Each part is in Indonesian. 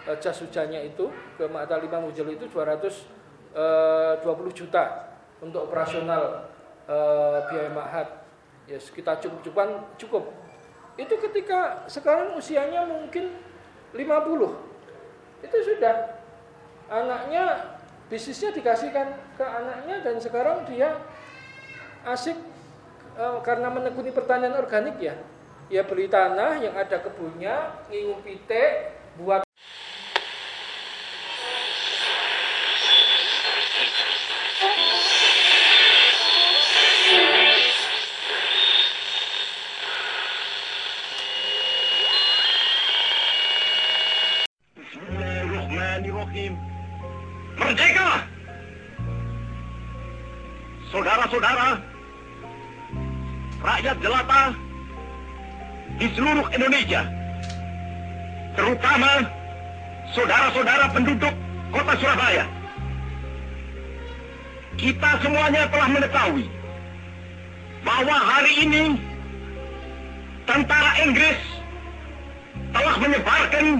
jas hujannya itu ke Ma'tal Imam Mujallil itu 220 juta untuk operasional biaya ma'had. Ya kita cukup. Itu ketika sekarang usianya mungkin 50. Itu sudah anaknya, bisnisnya dikasihkan ke anaknya, dan sekarang dia asik karena menekuni pertanian organik ya. Ya beli tanah yang ada kebunnya, ngingu pitik, buat Bismillahirrahmanirrahim. Merdeka! Saudara-saudara, rakyat jelata di seluruh Indonesia, terutama saudara-saudara penduduk kota Surabaya, kita semuanya telah mengetahui bahwa hari ini tentara Inggris telah menyebarkan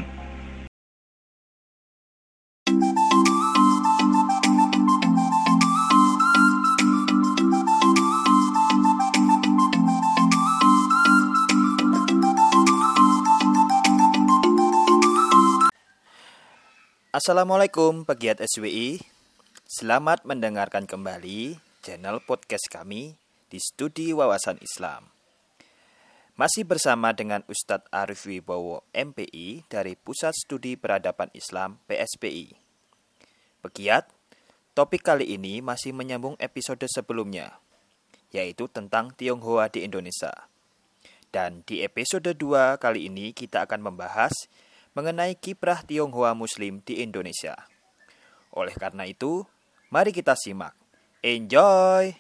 Assalamualaikum pegiat SWI. Selamat mendengarkan kembali channel podcast kami di Studi Wawasan Islam. Masih bersama dengan Ustadz Arif Wibowo MPI dari Pusat Studi Peradaban Islam PSPI. Pegiat, topik kali ini masih menyambung episode sebelumnya, yaitu tentang Tionghoa di Indonesia. Dan di episode 2 kali ini kita akan membahas mengenai kiprah Tionghoa Muslim di Indonesia. Oleh karena itu, mari kita simak. Enjoy!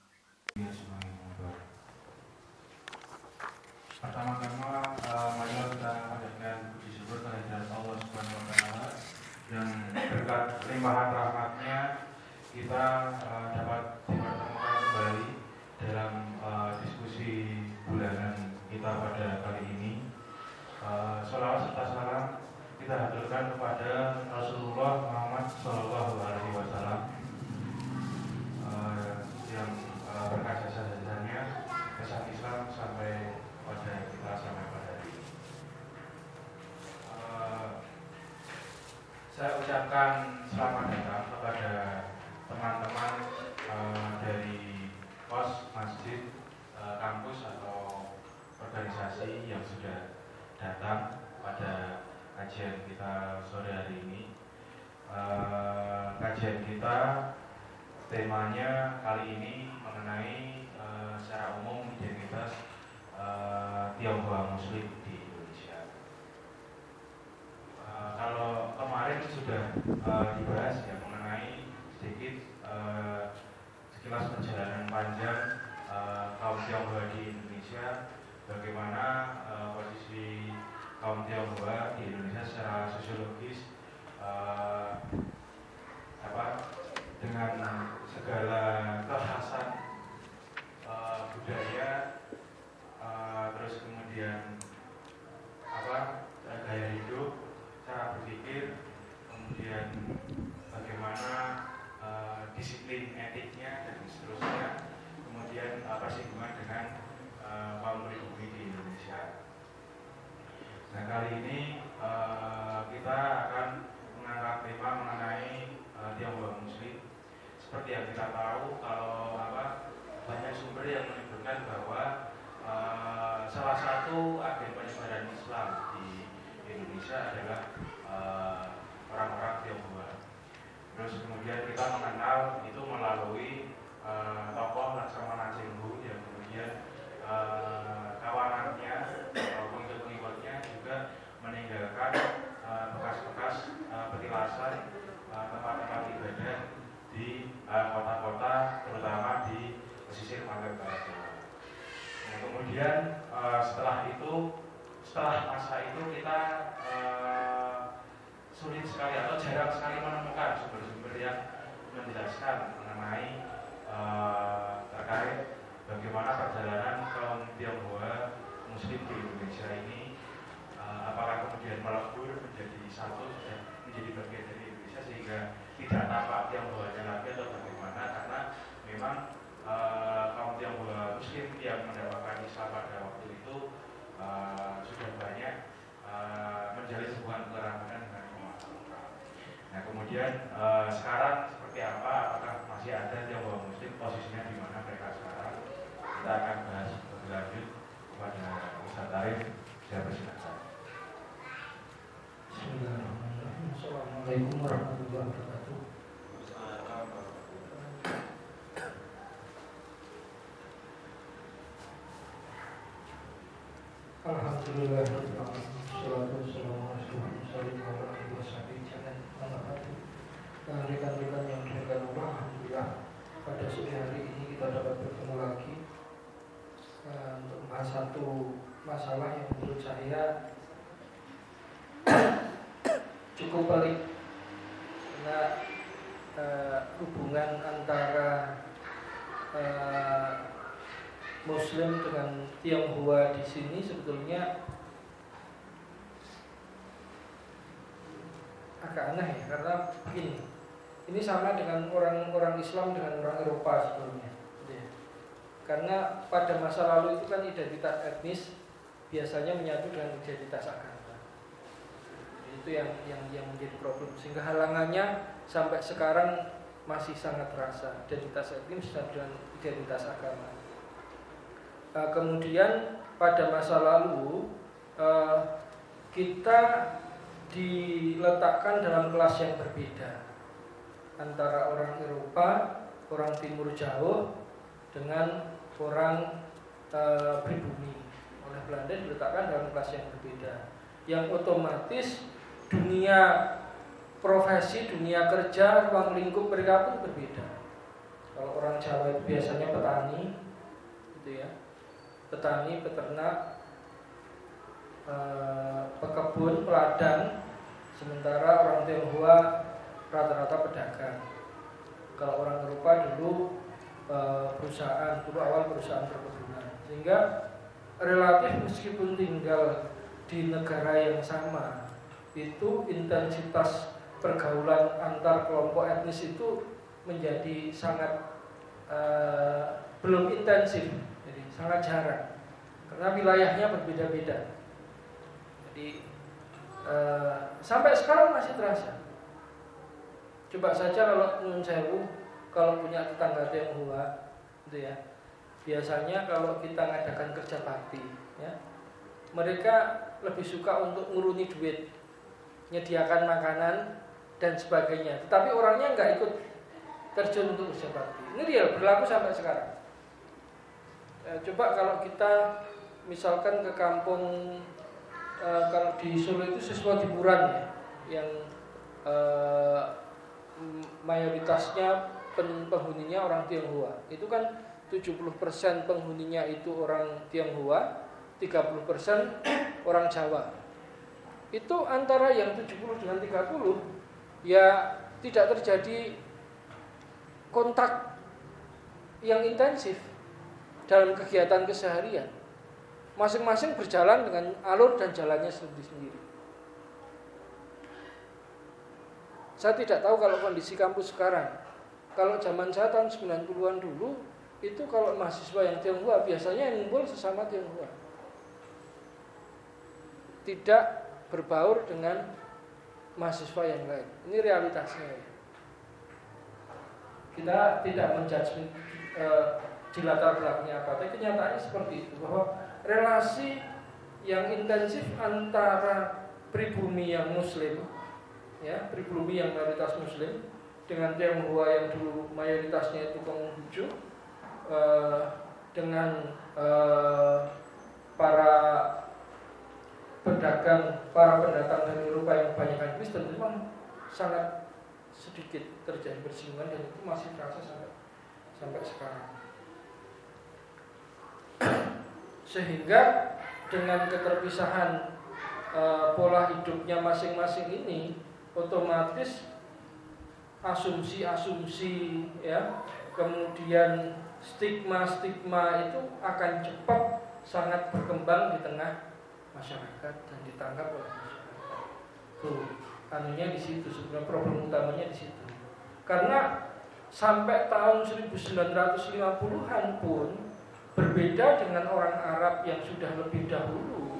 Pertama-tama, mari kita panjatkan puji syukur kehadirat Allah Subhanahu wa Ta'ala, yang berkat limpahan rahmatnya kita dapat dipertemukan kembali dalam diskusi bulanan kita pada kali ini. Sholawat serta salam kita haturkan kepada Rasulullah Muhammad Sallallahu Alaihi Wasallam yang berkah jasa-jasanya kesan Islam sampai pada kita sampai pada hari ini. Saya ucapkan selamat datang kepada teman-teman dari pos, masjid, kampus atau organisasi yang sudah datang pada kajian kita sore hari ini. Kajian kita temanya kali ini mengenai secara umum identitas Tionghoa Muslim di Indonesia. Kalau kemarin sudah dibahas ya mengenai sedikit sekilas perjalanan panjang kaum Tionghoa di Indonesia, bagaimana posisi kaum Tionghoa di Indonesia secara sosiologis, dengan segala kekhasan budaya, terus kemudian gaya hidup, cara berpikir, kemudian bagaimana disiplin etiknya dan seterusnya, kemudian persinggungan dengan kaum pribumi di Indonesia. Nah, kali ini kita akan mengangkat tema mengenai Tionghoa Muslim. Seperti yang kita tahu, kalau banyak sumber yang menyebutkan bahwa salah satu agen penyebaran Islam di Indonesia adalah orang-orang Tionghoa. Terus kemudian kita mengenal itu melalui tokoh Laksamana Cheng Ho yang kemudian kawanannya atau pengikut-pengikutnya juga meninggalkan bekas-bekas petilasan tempat-tempat ibadah di kota-kota, terutama di pesisir pantai barat Jawa. Nah, kemudian setelah masa itu kita sulit sekali atau jarang sekali menemukan sumber-sumber yang menjelaskan mengenai terkait bagaimana perjalanan kaum Tionghoa Muslim di Indonesia ini, apakah kemudian melebur menjadi satu dan menjadi bagian dari Indonesia sehingga tidak nampak Tionghoanya lagi atau bagaimana, karena memang kaum Tionghoa Muslim yang mendapatkan Islam pada waktu itu sudah banyak menjalin hubungan keramahan dengan umat lokal. Nah kemudian sekarang seperti apa? Apakah masih ada Tionghoa Muslim, posisinya di mana mereka sekarang? Kita akan bahas lebih lanjut kepada Ustaz Arif. Saya persilakan. Bismillahirrahmanirrahim. Assalamualaikum warahmatullahi wabarakatuh. Alhamdulillah. Wassalatu wassalamu ala rekan-rekan yang dimuliakan Allah, alhamdulillah pada sore hari ini kita dapat bertemu lagi untuk membahas satu masalah yang menurut saya cukup pelik, karena hubungan antara Muslim dengan Tionghoa di sini sebetulnya agak aneh ya, karena ini sama dengan orang Islam dengan orang Eropa sebelumnya. Karena pada masa lalu itu kan identitas etnis biasanya menyatu dengan identitas agama. Itu yang menjadi problem, sehingga halangannya sampai sekarang masih sangat terasa, identitas etnis dan identitas agama. Kemudian pada masa lalu kita diletakkan dalam kelas yang berbeda antara orang Eropa, orang Timur Jauh dengan orang pribumi. Oleh Belanda diletakkan dalam kelas yang berbeda, yang otomatis dunia profesi, dunia kerja, ruang lingkup mereka pun berbeda. Kalau orang Jawa itu biasanya petani, gitu ya, petani, peternak, pekebun, peladang. Sementara orang Tionghoa rata-rata pedagang. Kalau orang Eropa dulu perusahaan, dulu awal perusahaan perkebunan. Sehingga relatif meskipun tinggal di negara yang sama, itu intensitas pergaulan antar kelompok etnis itu menjadi sangat belum intensif, jadi sangat jarang, karena wilayahnya berbeda-beda. Jadi sampai sekarang masih terasa. Coba saja kalau Nun Sewu, kalau punya tetangga Tionghoa, gitu ya. Biasanya kalau kita ngadakan kerja bakti, ya, mereka lebih suka untuk nguruni duit, menyediakan makanan dan sebagainya. Tetapi orangnya nggak ikut terjun untuk kerja bakti. Ini dia berlaku sampai sekarang. Coba kalau kita misalkan ke kampung, kalau di Solo itu siswa hiburan ya, yang mayoritasnya penghuninya orang Tionghoa. Itu kan 70% penghuninya itu orang Tionghoa, 30% orang Jawa. Itu antara yang 70 dengan 30 ya tidak terjadi kontak yang intensif dalam kegiatan keseharian. Masing-masing berjalan dengan alur dan jalannya sendiri-sendiri. Saya tidak tahu kalau kondisi kampus sekarang. Kalau zaman saya tahun 90-an dulu, itu kalau mahasiswa yang Tionghoa biasanya yang ngumpul sesama Tionghoa, tidak berbaur dengan mahasiswa yang lain. Ini realitasnya ya. Kita tidak menjudge di latar belakangnya apa, tapi kenyataannya seperti itu, bahwa relasi yang intensif antara pribumi yang Muslim, ya, pribumi yang mayoritas Muslim dengan Tionghoa yang dulu mayoritasnya itu Konghucu, dengan para pedagang, para pendatang dari Eropa yang kebanyakan Kristen, memang sangat sedikit terjadi bersinggungan, dan itu masih terasa sampai sekarang. Sehingga dengan keterpisahan pola hidupnya masing-masing ini, otomatis asumsi-asumsi, ya, kemudian stigma-stigma itu akan cepat sangat berkembang di tengah masyarakat dan ditangkap oleh masyarakat. Tuh, anunya di situ, sebenarnya problem utamanya di situ. Karena sampai tahun 1950-an pun berbeda dengan orang Arab yang sudah lebih dahulu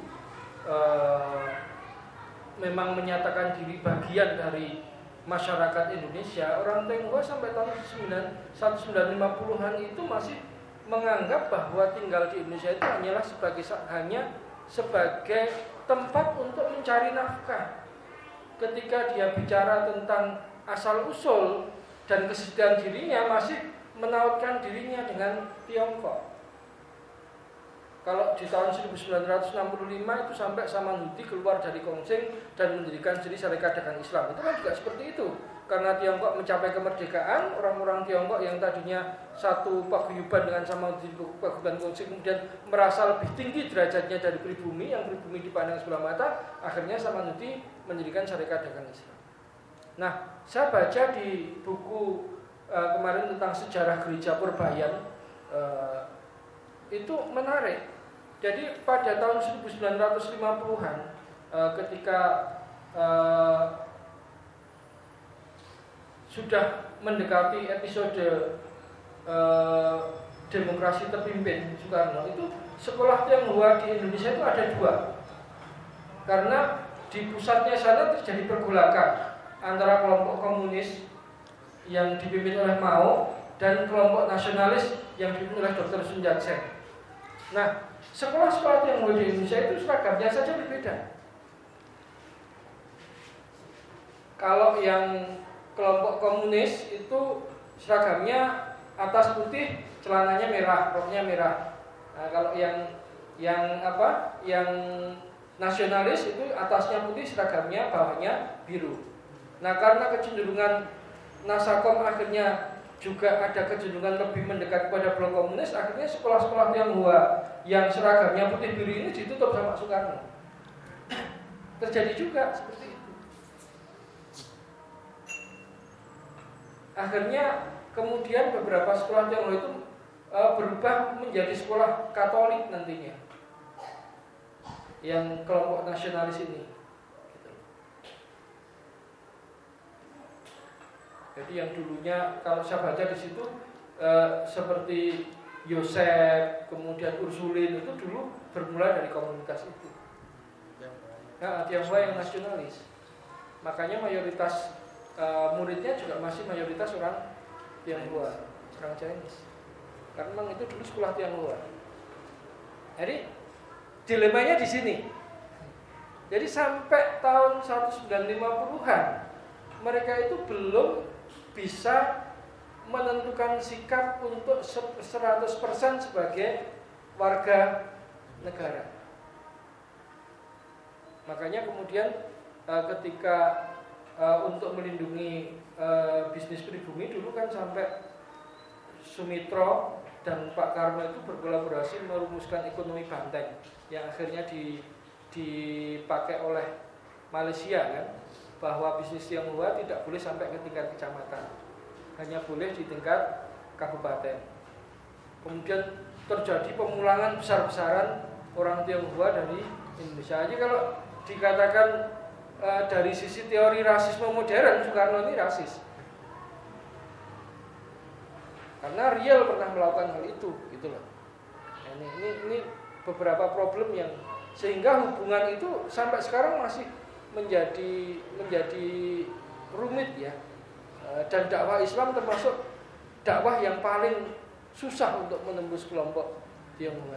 memang menyatakan diri bagian dari masyarakat Indonesia. Orang Tionghoa sampai tahun 1950-an itu masih menganggap bahwa tinggal di Indonesia itu hanya sebagai tempat untuk mencari nafkah. Ketika dia bicara tentang asal-usul dan kesediaan dirinya, masih menautkan dirinya dengan Tiongkok. Kalau di tahun 1965 itu sampai Samanhudi keluar dari Kongsing dan mendirikan diri Syarikat Dagang Islam. Itu kan juga seperti itu. Karena Tiongkok mencapai kemerdekaan, orang-orang Tiongkok yang tadinya satu paguyuban dengan Samanhudi paguyuban Kongsing kemudian merasa lebih tinggi derajatnya dari pribumi, yang pribumi dipandang sebelah mata, akhirnya Samanhudi mendirikan Syarikat Dagang Islam. Nah, saya baca di buku kemarin tentang sejarah gereja Purbayan, itu menarik. Jadi pada tahun 1950-an ketika sudah mendekati episode demokrasi terpimpin Soekarno, itu sekolah Tionghoa di Indonesia itu ada 2. Karena di pusatnya sana terjadi pergolakan antara kelompok komunis yang dipimpin oleh Mao dan kelompok nasionalis yang dipimpin oleh Dr. Sun Yat-sen. Nah, sekolah-sekolah Tionghoa di Indonesia itu seragamnya saja berbeda. Kalau yang kelompok komunis itu seragamnya atas putih, celananya merah, roknya merah. Nah, kalau yang nasionalis itu atasnya putih, seragamnya bawahnya biru. Nah, karena kecenderungan Nasakom akhirnya juga ada kecenderungan lebih mendekat kepada blok komunis, akhirnya sekolah-sekolah Tionghoa yang seragamnya putih biru ini ditutup sama Soekarno. Terjadi juga seperti itu. Akhirnya kemudian beberapa sekolah Tionghoa itu berubah menjadi sekolah Katolik nantinya, yang kelompok nasionalis ini. Jadi yang dulunya kalau saya baca di situ seperti Yosef, kemudian Ursulin itu dulu bermula dari komunitas itu. Nah, Tionghoa yang nasionalis. Makanya mayoritas muridnya juga masih mayoritas orang Tionghoa, orang Chinese. Karena memang itu dulu sekolah Tionghoa. Jadi dilemanya di sini. Jadi sampai tahun 1950-an mereka itu belum bisa menentukan sikap untuk 100% sebagai warga negara. Makanya kemudian ketika untuk melindungi bisnis pribumi dulu kan sampai Sumitro dan Pak Karno itu berkolaborasi merumuskan ekonomi banteng yang akhirnya dipakai oleh Malaysia kan, bahwa bisnis Tionghoa tidak boleh sampai ke tingkat kecamatan, hanya boleh di tingkat kabupaten. Kemudian terjadi pemulangan besar-besaran orang Tionghoa dari Indonesia. Jadi kalau dikatakan dari sisi teori rasisme modern, Soekarno ini rasis. Karena real pernah melakukan hal itu, gitu loh. Nah, ini beberapa problem yang sehingga hubungan itu sampai sekarang masih menjadi rumit ya. Dan dakwah Islam termasuk dakwah yang paling susah untuk menembus kelompok Tionghoa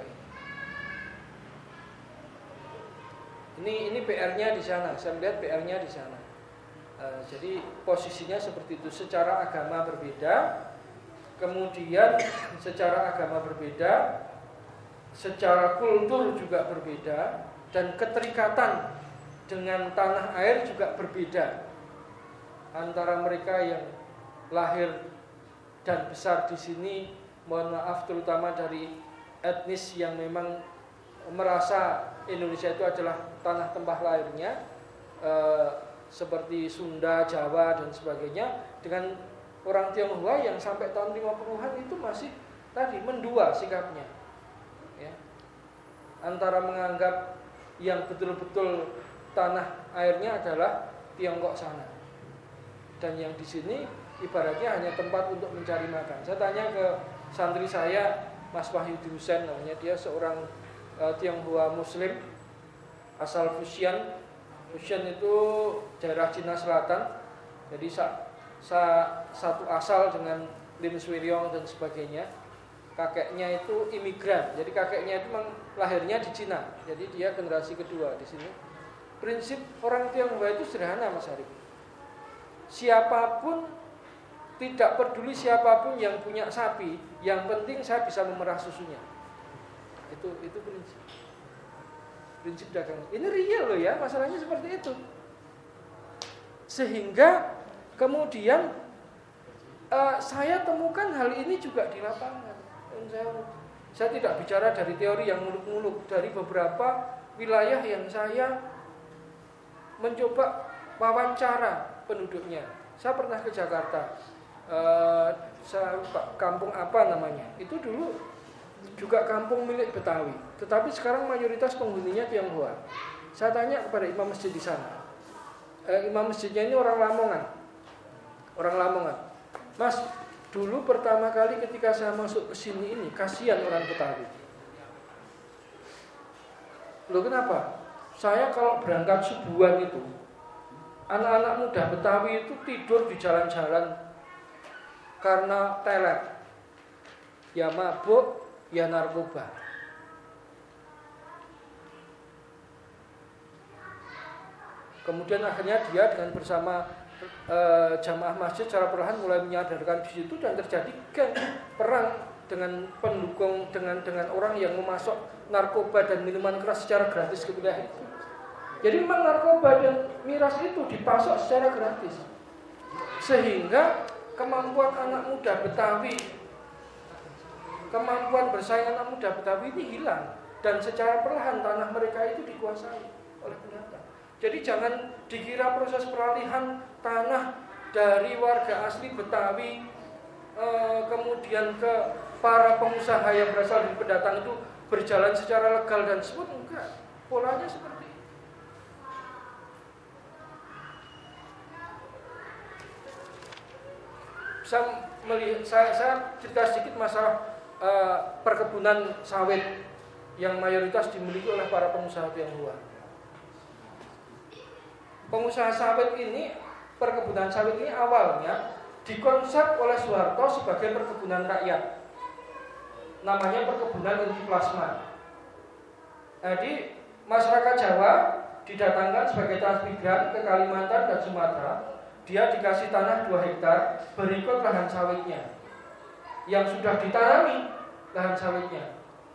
ini. Ini PR-nya di sana. Saya melihat PR-nya di sana. Jadi posisinya seperti itu. Secara agama berbeda, kemudian secara agama berbeda, secara kultur juga berbeda, dan keterikatan dengan tanah air juga berbeda antara mereka yang lahir dan besar di sini, mohon maaf terutama dari etnis yang memang merasa Indonesia itu adalah tanah tempat lahirnya, seperti Sunda, Jawa dan sebagainya, dengan orang Tionghoa yang sampai tahun 50-an itu masih tadi mendua sikapnya ya. Antara menganggap yang betul-betul tanah airnya adalah Tiongkok sana. Dan yang di sini ibaratnya hanya tempat untuk mencari makan. Saya tanya ke santri saya, Mas Wahyudi Husain namanya, dia seorang Tionghoa Muslim asal Fujian. Fujian itu daerah Cina Selatan. Jadi satu asal dengan Lin Swiriyong dan sebagainya. Kakeknya itu imigran. Jadi kakeknya itu memang lahirnya di Cina. Jadi dia generasi kedua di sini. Prinsip orang Tionghoa itu sederhana, Mas Arif. Siapapun, tidak peduli siapapun yang punya sapi, yang penting saya bisa memerah susunya. Itu prinsip dagang. Ini real loh ya, masalahnya seperti itu. Sehingga kemudian saya temukan hal ini juga di lapangan. Dan saya tidak bicara dari teori yang muluk-muluk, dari beberapa wilayah yang saya mencoba wawancara penduduknya. Saya pernah ke Jakarta, saya lupa kampung apa namanya. Itu dulu juga kampung milik Betawi, tetapi sekarang mayoritas penghuninya Tionghoa. Saya tanya kepada imam masjid di sana. Imam masjidnya ini orang Lamongan. Mas, dulu pertama kali ketika saya masuk ke sini ini, kasihan orang Betawi. Loh kenapa? Saya kalau berangkat subuhan itu, anak-anak muda Betawi itu tidur di jalan-jalan karena teler, ya mabuk, ya narkoba. Kemudian akhirnya dia dengan bersama jamaah masjid secara perlahan mulai menyadarkan di situ, dan terjadi geng perang dengan pendukung dengan orang yang memasok narkoba dan minuman keras secara gratis ke wilayah itu. Jadi memang narkoba dan miras itu dipasok secara gratis, sehingga kemampuan anak muda Betawi, kemampuan bersaing anak muda Betawi ini hilang, dan secara perlahan tanah mereka itu dikuasai oleh pendatang. Jadi jangan dikira proses peralihan tanah dari warga asli Betawi kemudian ke para pengusaha yang berasal dari pendatang itu berjalan secara legal dan smooth. Enggak, polanya seperti itu. Saya cerita sedikit masalah perkebunan sawit yang mayoritas dimiliki oleh para pengusaha Tionghoa. Pengusaha sawit ini, perkebunan sawit ini awalnya dikonsep oleh Soeharto sebagai perkebunan rakyat. Namanya perkebunan inti plasma. Jadi masyarakat Jawa didatangkan sebagai transmigran ke Kalimantan dan Sumatera. Dia dikasih tanah 2 hektar berikut lahan sawitnya yang sudah ditanami lahan sawitnya.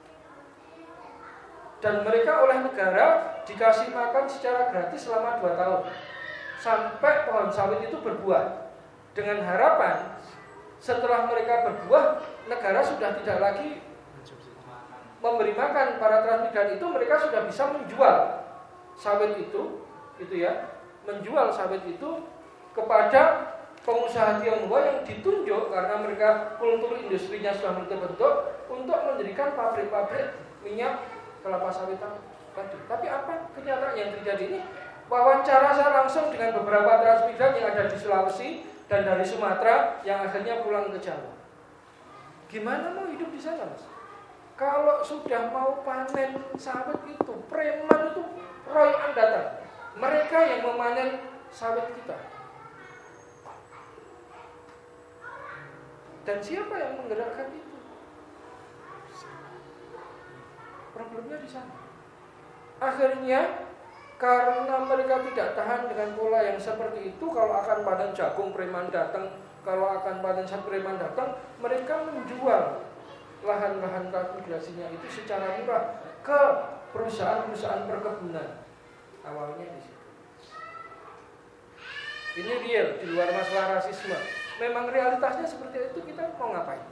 Dan mereka oleh negara dikasih makan secara gratis selama 2 tahun sampai pohon sawit itu berbuah, dengan harapan setelah mereka berbuah, negara sudah tidak lagi memberi makan para transmigran itu, mereka sudah bisa menjual sawit itu ya, menjual sawit itu kepada pengusaha Tionghoa yang ditunjuk karena mereka kultur industrinya sudah terbentuk untuk mendirikan pabrik-pabrik minyak kelapa sawit tadi. Tapi apa kenyataan yang terjadi ini? Wawancara saya langsung dengan beberapa transmigran yang ada di Sulawesi dan dari Sumatera yang akhirnya pulang ke Jawa. Gimana mau hidup di sana, Mas? Kalau sudah mau panen sawit itu, preman itu royoan datang. Mereka yang memanen sawit kita. Dan siapa yang menggerakkan itu? Problemnya di sana. Akhirnya karena mereka tidak tahan dengan pola yang seperti itu, kalau akan panen jagung preman datang, kalau akan panen sapi preman datang, mereka menjual lahan-lahan transmigrasinya itu secara murah ke perusahaan-perusahaan perkebunan. Awalnya di situ. Ini real, di luar masalah rasisme. Memang realitasnya seperti itu, kita mau ngapain?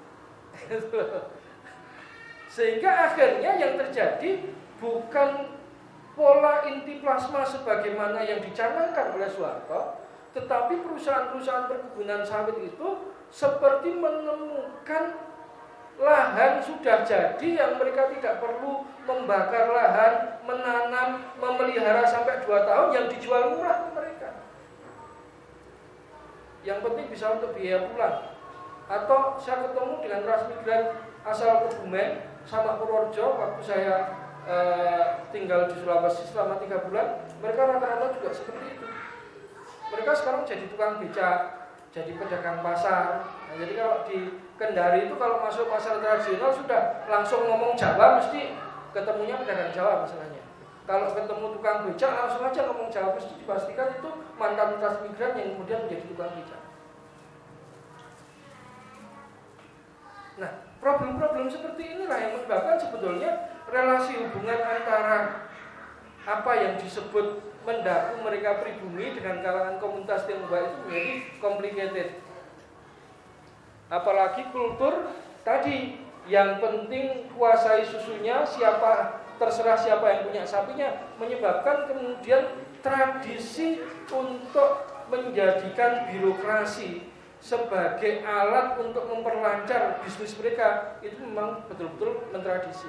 Sehingga akhirnya yang terjadi bukan pola inti plasma sebagaimana yang dicanangkan oleh Soeharto, tetapi perusahaan-perusahaan perkebunan sawit itu seperti menemukan lahan sudah jadi yang mereka tidak perlu membakar lahan, menanam, memelihara sampai 2 tahun yang dijual murah ke mereka. yang penting bisa untuk biaya pulang. Atau saya ketemu dengan transmigran asal Kebumen sama Purworejo waktu saya tinggal di Sulawesi selama 3 bulan, mereka rata-rata juga seperti itu. Mereka sekarang jadi tukang becak, jadi pedagang pasar. Nah, jadi kalau di Kendari itu kalau masuk pasar tradisional sudah langsung ngomong Jawa, mesti ketemunya pedagang Jawa masalahnya. Kalau ketemu tukang becak langsung aja ngomong Jawa, mesti dipastikan itu mantan transmigran yang kemudian menjadi tukang becak. Nah, problem-problem seperti inilah yang menyebabkan sebetulnya relasi hubungan antara apa yang disebut mendaku mereka pribumi dengan kalangan komunitas Tionghoa itu menjadi complicated. Apalagi kultur tadi yang penting kuasai susunya, terserah siapa yang punya sapinya, menyebabkan kemudian tradisi untuk menjadikan birokrasi sebagai alat untuk memperlancar bisnis mereka itu memang betul-betul mentradisi.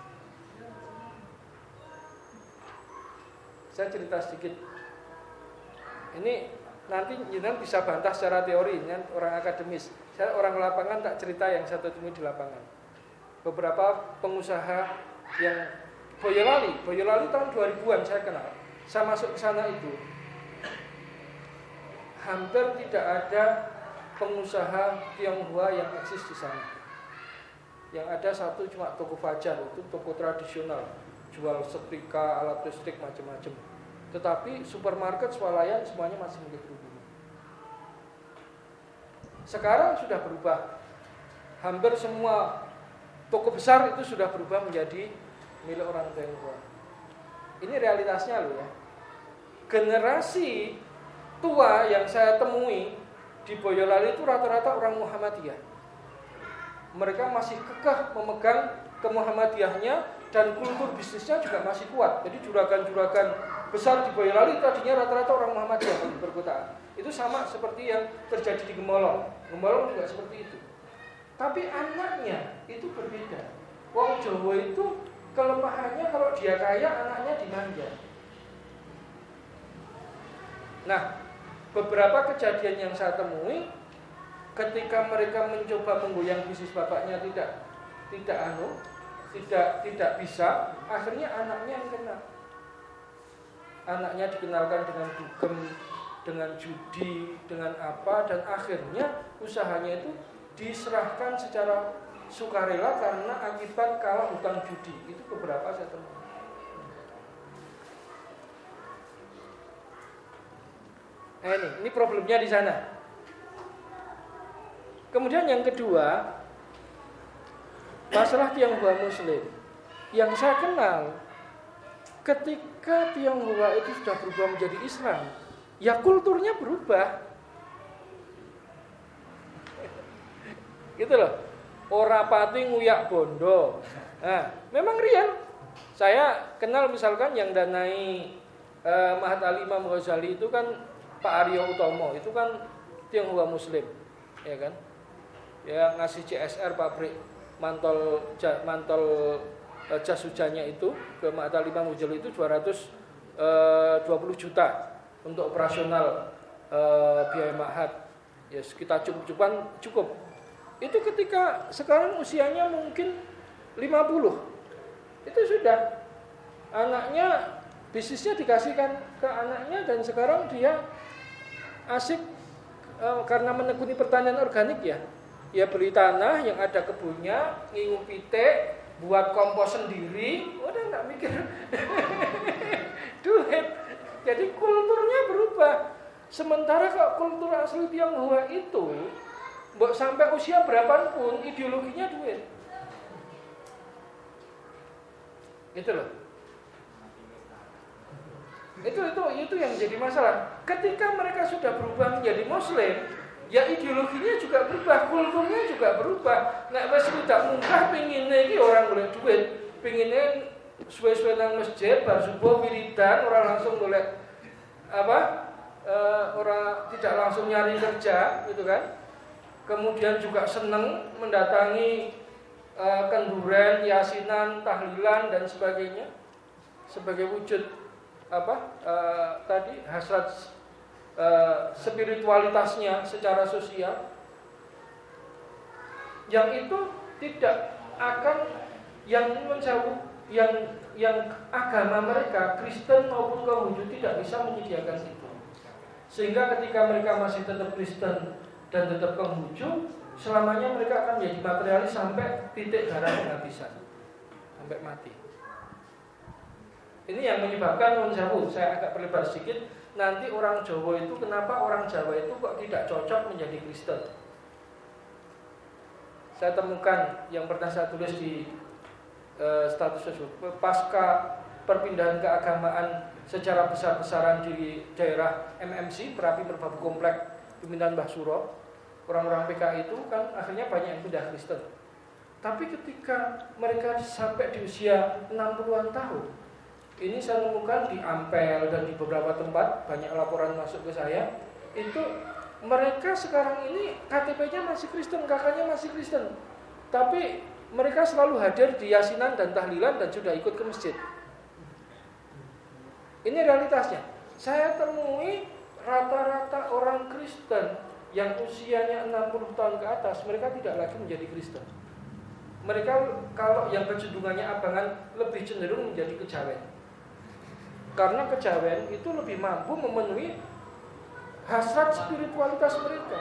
Saya cerita sedikit. Ini nanti jenengan bisa bantah secara teori dengan orang akademis. Saya orang lapangan tak cerita yang saya temui di lapangan. Beberapa pengusaha yang Boyolali tahun 2000-an saya kenal. Saya masuk ke sana itu hampir tidak ada pengusaha Tionghoa yang eksis di sana. Yang ada satu cuma toko Fajar, itu toko tradisional, jual setrika, alat listrik macam-macam. Tetapi supermarket swalayan semuanya masih milik pribumi. Sekarang sudah berubah. Hampir semua toko besar itu sudah berubah menjadi milik orang Tionghoa. Ini realitasnya loh ya. Generasi tua yang saya temui di Boyolali itu rata-rata orang Muhammadiyah. Mereka masih kekeh memegang kemuhammadiyahnya dan kultur bisnisnya juga masih kuat. Jadi juragan-juragan besar di Boyolali tadinya rata-rata orang Muhammadiyah di perkotaan. Itu sama seperti yang terjadi di Gemolong. Gemolong juga seperti itu. Tapi anaknya itu berbeda. Wong Jawa itu kelemahannya kalau dia kaya anaknya dimanja. Nah, beberapa kejadian yang saya temui ketika mereka mencoba menggoyang bisnis bapaknya tidak bisa, akhirnya anaknya yang kena. Anaknya dikenalkan dengan dugem, dengan judi, dengan apa, dan akhirnya usahanya itu diserahkan secara sukarela karena akibat kalah hutang judi. Itu beberapa saya temui. Ini problemnya di sana. Kemudian yang kedua, masalah Tionghoa Muslim. Yang saya kenal, ketika Tionghoa itu sudah berubah menjadi Islam, ya kulturnya berubah. Gitu loh. Ora pati nguyak bondo. Nah, memang real. Saya kenal misalkan yang danai Mahat Ali Imam Ghazali itu kan Pak Aryo Utomo, itu kan Tionghoa Muslim, ya kan? Ya ngasih CSR pabrik mantol jas hujannya itu ke Mahat Ali Imam Ghazali itu 220 juta untuk operasional biaya mahat. Ya sekitar cukup. Itu ketika sekarang usianya mungkin 50. Itu sudah anaknya, bisnisnya dikasihkan ke anaknya dan sekarang dia asik karena menekuni pertanian organik ya. Ya beli tanah yang ada kebunnya, ngingu pitik, buat kompos sendiri, udah nggak mikir duit. Jadi kulturnya berubah. Sementara kalau kultur asli Tionghoa itu, mbok sampai usia berapapun ideologinya duit. Gitu loh. Itu yang jadi masalah. Ketika mereka sudah berubah menjadi Muslim, ya ideologinya juga berubah, kulturnya juga berubah. Nek wis tidak munggah pengine iki orang golek duit, pengine suwe-suwe nang masjid bar subuh wiridan, orang langsung golek orang tidak langsung nyari kerja, gitu kan. Kemudian juga senang mendatangi kenduren, yasinan, tahlilan dan sebagainya sebagai wujud hasrat spiritualitasnya secara sosial, yang itu tidak akan yang menjauh yang agama mereka Kristen maupun Konghucu tidak bisa menyediakan itu. Sehingga ketika mereka masih tetap Kristen dan tetap Konghucu, selamanya mereka akan menjadi materialis sampai titik darah penghabisan, sampai mati. Ini yang menyebabkan non Jawa, saya agak perlebar sedikit. Nanti orang Jawa itu, kenapa orang Jawa itu kok tidak cocok menjadi Kristen? Saya temukan yang pernah saya tulis di status Facebook, pasca perpindahan keagamaan secara besar-besaran di daerah MMC, Merapi Merbabu Komplek, pimpinan Mbah Suro, orang-orang PKI itu kan akhirnya banyak yang pindah Kristen. Tapi ketika mereka sampai di usia 60-an tahun, ini saya temukan di Ampel dan di beberapa tempat, banyak laporan masuk ke saya, itu mereka sekarang ini KTP-nya masih Kristen, kakaknya masih Kristen, tapi mereka selalu hadir di yasinan dan tahlilan dan sudah ikut ke masjid. Ini realitasnya. Saya temui rata-rata orang Kristen yang usianya 60 tahun ke atas, mereka tidak lagi menjadi Kristen. Mereka kalau yang kecenderungannya abangan lebih cenderung menjadi kejawen. Karena kejawen itu lebih mampu memenuhi hasrat spiritualitas mereka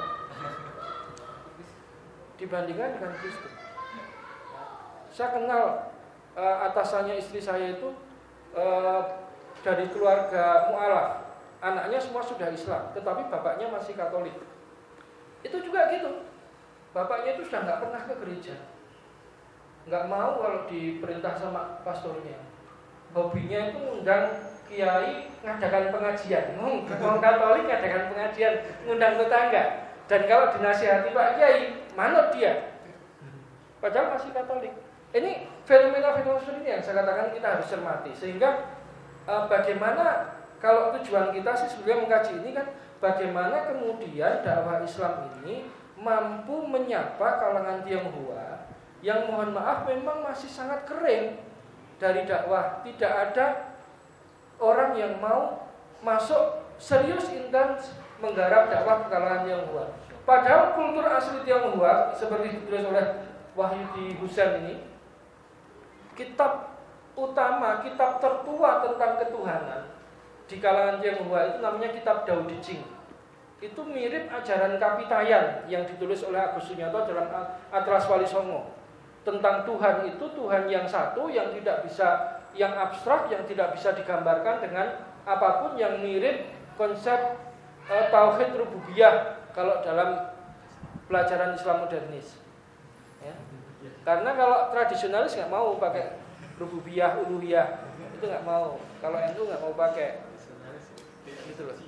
dibandingkan dengan Kristen. Saya kenal atasannya istri saya itu dari keluarga mu'alaf. Anaknya semua sudah Islam, tetapi bapaknya masih Katolik. Itu juga gitu. Bapaknya itu sudah nggak pernah ke gereja, nggak mau kalau diperintah sama pastornya. Hobinya itu ngundang kiai ngadakan pengajian, orang Katolik ngadakan pengajian, ngundang tetangga. Dan kalau dinasihati Pak Kiai, manut dia, padahal masih Katolik. Ini fenomena-fenomena seperti ini yang saya katakan kita harus cermati. Sehingga bagaimana kalau tujuan kita sih sebenarnya mengkaji ini kan, bagaimana kemudian dakwah Islam ini mampu menyapa kalangan Tionghoa yang mohon maaf memang masih sangat kering dari dakwah. Tidak ada orang yang mau masuk serius intens menggarap dakwah ke kalangan Tionghoa. Padahal kultur asli Tionghoa seperti ditulis oleh Wahyudi Husain ini, kitab utama, kitab tertua tentang ketuhanan di kalangan Tionghoa itu namanya kitab Dao De Jing. Itu mirip ajaran Kapitayan yang ditulis oleh Agus Sunyoto dalam Atlas Wali Songo. Tentang Tuhan itu Tuhan yang satu, yang tidak bisa, yang abstrak, yang tidak bisa digambarkan dengan apapun, yang mirip konsep tauhid rububiyah kalau dalam pelajaran Islam modernis. Ya. Karena kalau tradisionalis nggak mau pakai rububiyah, uluhiyah, itu nggak mau. Kalau NU nggak mau pakai, gitu loh.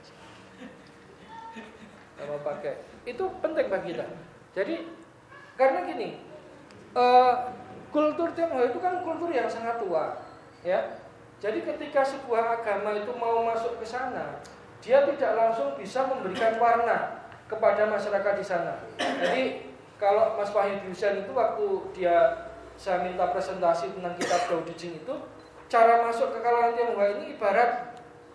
Nggak mau pakai. Itu penting bagi kita. Jadi karena gini. Kultur Tionghoa itu kan kultur yang sangat tua, ya. Jadi ketika sebuah agama itu mau masuk ke sana, dia tidak langsung bisa memberikan warna kepada masyarakat di sana. Jadi kalau Mas Wahyudi Husain itu waktu saya minta presentasi tentang kitab Dao De Jing itu, cara masuk ke kalangan Tionghoa ini ibarat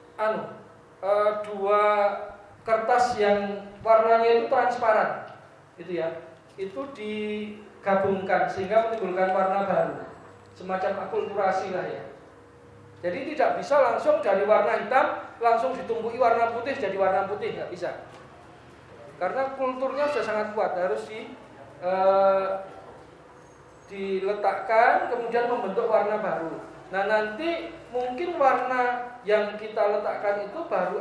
dua kertas yang warnanya itu transparan, gitu ya. Itu digabungkan sehingga menimbulkan warna baru, semacam akulturasi lah ya. Jadi tidak bisa langsung dari warna hitam langsung ditumbuhi warna putih jadi warna putih, nggak bisa. Karena kulturnya sudah sangat kuat, harus diletakkan kemudian membentuk warna baru. Nah nanti mungkin warna yang kita letakkan itu baru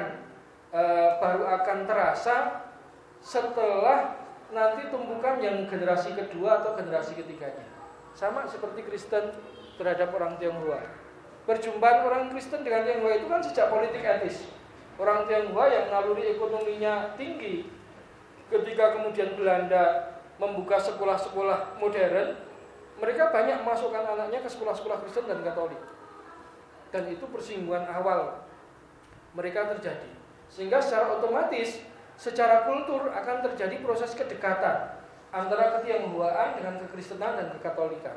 akan terasa setelah nanti tumbukan yang generasi kedua atau generasi ketiganya. Sama seperti Kristen terhadap orang Tionghoa. Perjumpaan orang Kristen dengan Tionghoa itu kan sejak politik etis. Orang Tionghoa yang naluri ekonominya tinggi, ketika kemudian Belanda membuka sekolah-sekolah modern, mereka banyak memasukkan anaknya ke sekolah-sekolah Kristen dan Katolik. Dan itu persinggungan awal mereka terjadi. Sehingga secara otomatis secara kultur akan terjadi proses kedekatan antara ketionghoaan dengan kekristenan dan kekatolikan.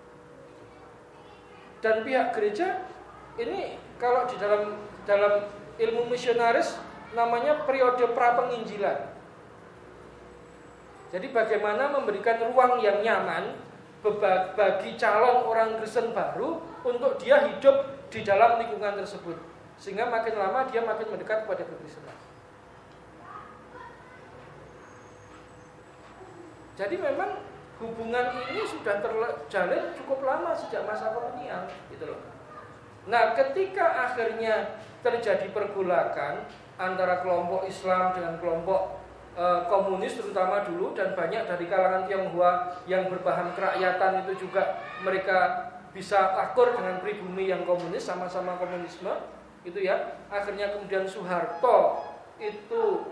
Dan pihak gereja ini kalau di dalam ilmu misionaris namanya periode prapenginjilan. Jadi bagaimana memberikan ruang yang nyaman bagi calon orang Kristen baru untuk dia hidup di dalam lingkungan tersebut, sehingga makin lama dia makin mendekat kepada kekristenan. Jadi memang hubungan ini sudah terjalin cukup lama sejak masa kolonial, gitu loh. Nah, ketika akhirnya terjadi pergolakan antara kelompok Islam dengan kelompok komunis terutama dulu, dan banyak dari kalangan Tionghoa yang berbahan kerakyatan itu juga mereka bisa akur dengan pribumi yang komunis, sama-sama komunisme, itu ya. Akhirnya kemudian Soeharto itu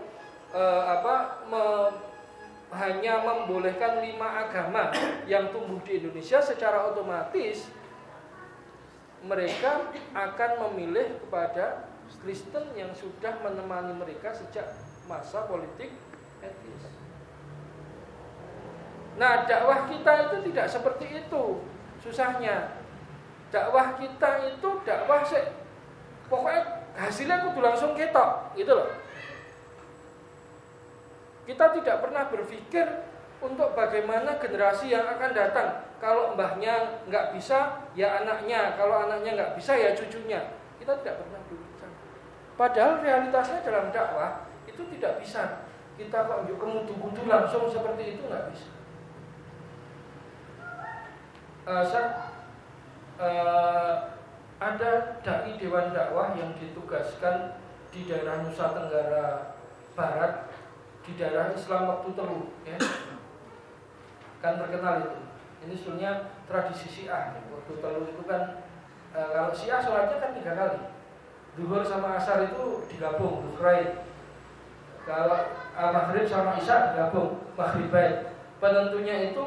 hanya membolehkan 5 agama yang tumbuh di Indonesia, secara otomatis mereka akan memilih kepada Kristen yang sudah menemani mereka sejak masa politik etis. Nah, dakwah kita itu tidak seperti itu susahnya. Dakwah kita itu dakwah pokoknya hasilnya kudu langsung ketok, gitu loh. Kita tidak pernah berpikir untuk bagaimana generasi yang akan datang. Kalau mbahnya nggak bisa, ya anaknya. Kalau anaknya nggak bisa, ya cucunya. Kita tidak pernah berpikir. Padahal realitasnya dalam dakwah itu tidak bisa. Kita kok kemudu-mudu langsung seperti itu, nggak bisa. Ada dai Dewan Dakwah yang ditugaskan di daerah Nusa Tenggara Barat, di daerah Islam waktu Telu, ya. Kan terkenal itu. Ini sebenarnya tradisi Syiah. Waktu Telu itu kan kalau Syiah sholatnya kan 3 kali. Zuhur sama Asar itu digabung, Zuhrain. Kalau Maghrib sama Isya digabung, Maghribain. Penentunya itu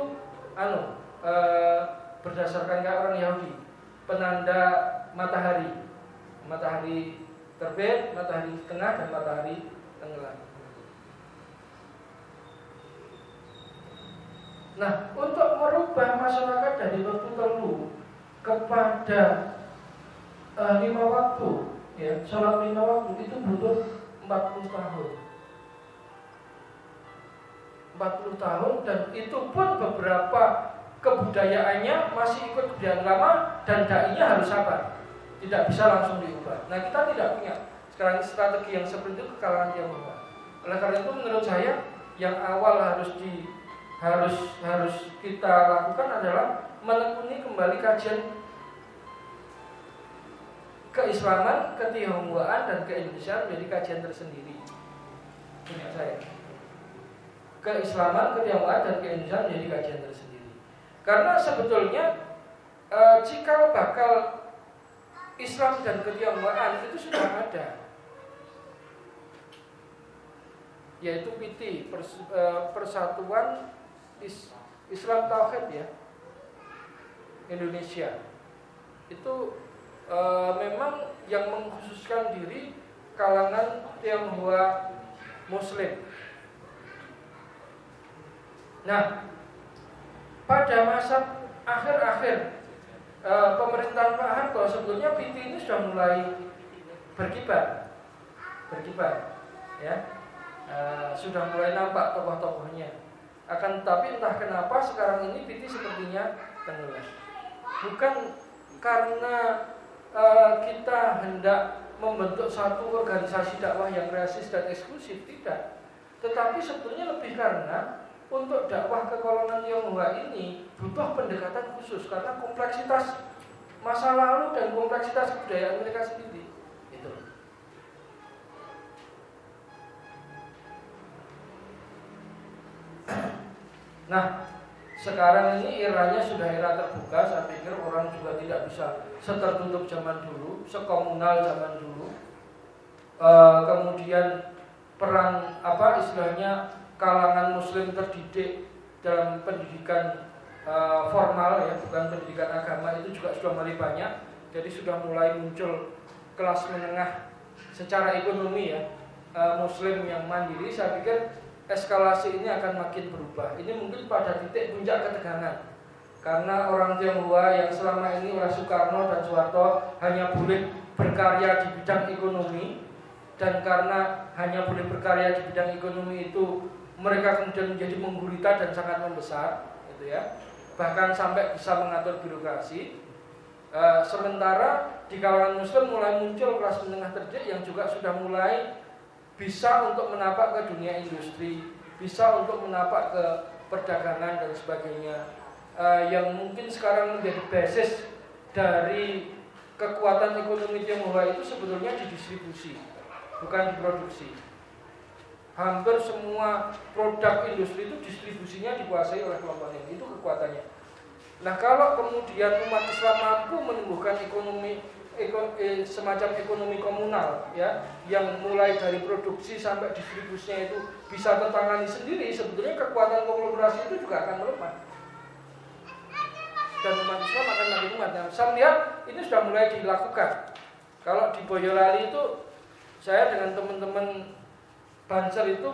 berdasarkan kayak orang Yahudi, penanda matahari terbit, matahari tengah, dan matahari tenggelam. Nah, untuk merubah masyarakat dari waktu Telu kepada 5 waktu, ya, sholat 5 waktu itu butuh 40 tahun. 40 tahun, dan itu pun beberapa kebudayaannya masih ikut kebudayaan lama, dan dai-nya harus sabar, tidak bisa langsung diubah. Nah, kita tidak punya sekarang strategi yang seperti itu ke kalangan Tionghoa. Oleh karena itu menurut saya yang awal harus kita lakukan adalah menekuni kembali kajian keislaman, ketionghoaan, dan keindonesiaan menjadi kajian tersendiri. Punya saya. Keislaman, ketionghoaan, dan keindonesiaan menjadi kajian tersendiri. Karena sebetulnya cikal bakal Islam dan ketionghoaan itu sudah ada, yaitu PT, Persatuan Islam Tauhid, ya, Indonesia. Itu memang yang mengkhususkan diri kalangan Tionghoa Muslim. Nah, pada masa akhir-akhir pemerintahan Pak Harto, sebetulnya PT ini sudah mulai berkibar, ya, sudah mulai nampak tokoh-tokohnya. Akan tetapi entah kenapa sekarang ini PT sepertinya tenggelam. Bukan karena kita hendak membentuk satu organisasi dakwah yang rasis dan eksklusif, tidak. Tetapi sebetulnya lebih karena untuk dakwah ke golongan Tionghoa ini butuh pendekatan khusus karena kompleksitas masa lalu dan kompleksitas kebudayaan mereka sendiri. Itu. Nah, sekarang ini eranya sudah era terbuka. Saya pikir orang juga tidak bisa setertutup zaman dulu, sekomunal zaman dulu. Kemudian peran istilahnya kalangan Muslim terdidik dalam pendidikan formal, ya, bukan pendidikan agama, itu juga sudah mulai banyak. Jadi sudah mulai muncul kelas menengah secara ekonomi, ya, Muslim yang mandiri. Saya pikir eskalasi ini akan makin berubah. Ini mungkin pada titik puncak ketegangan, karena orang Tionghoa yang selama ini oleh Soekarno dan Soeharto hanya boleh berkarya di bidang ekonomi, dan karena hanya boleh berkarya di bidang ekonomi itu mereka kemudian menjadi menggurita dan sangat membesar, gitu ya. Bahkan sampai bisa mengatur birokrasi. Sementara di kalangan Muslim mulai muncul kelas menengah terdidik yang juga sudah mulai bisa untuk menapak ke dunia industri, bisa untuk menapak ke perdagangan dan sebagainya, yang mungkin sekarang menjadi basis dari kekuatan ekonomi Tionghoa itu sebetulnya di distribusi, bukan di produksi. Hampir semua produk industri itu distribusinya dikuasai oleh kelompok ini, itu kekuatannya. Nah, kalau kemudian umat Islam mampu menumbuhkan semacam ekonomi komunal, ya, yang mulai dari produksi sampai distribusinya itu bisa tertangani sendiri, sebetulnya kekuatan konglomerasi itu juga akan melemah. Dan umat Islam akan makin kuat. Nah, saya melihat ini sudah mulai dilakukan. Kalau di Boyolali itu, saya dengan teman-teman Banser itu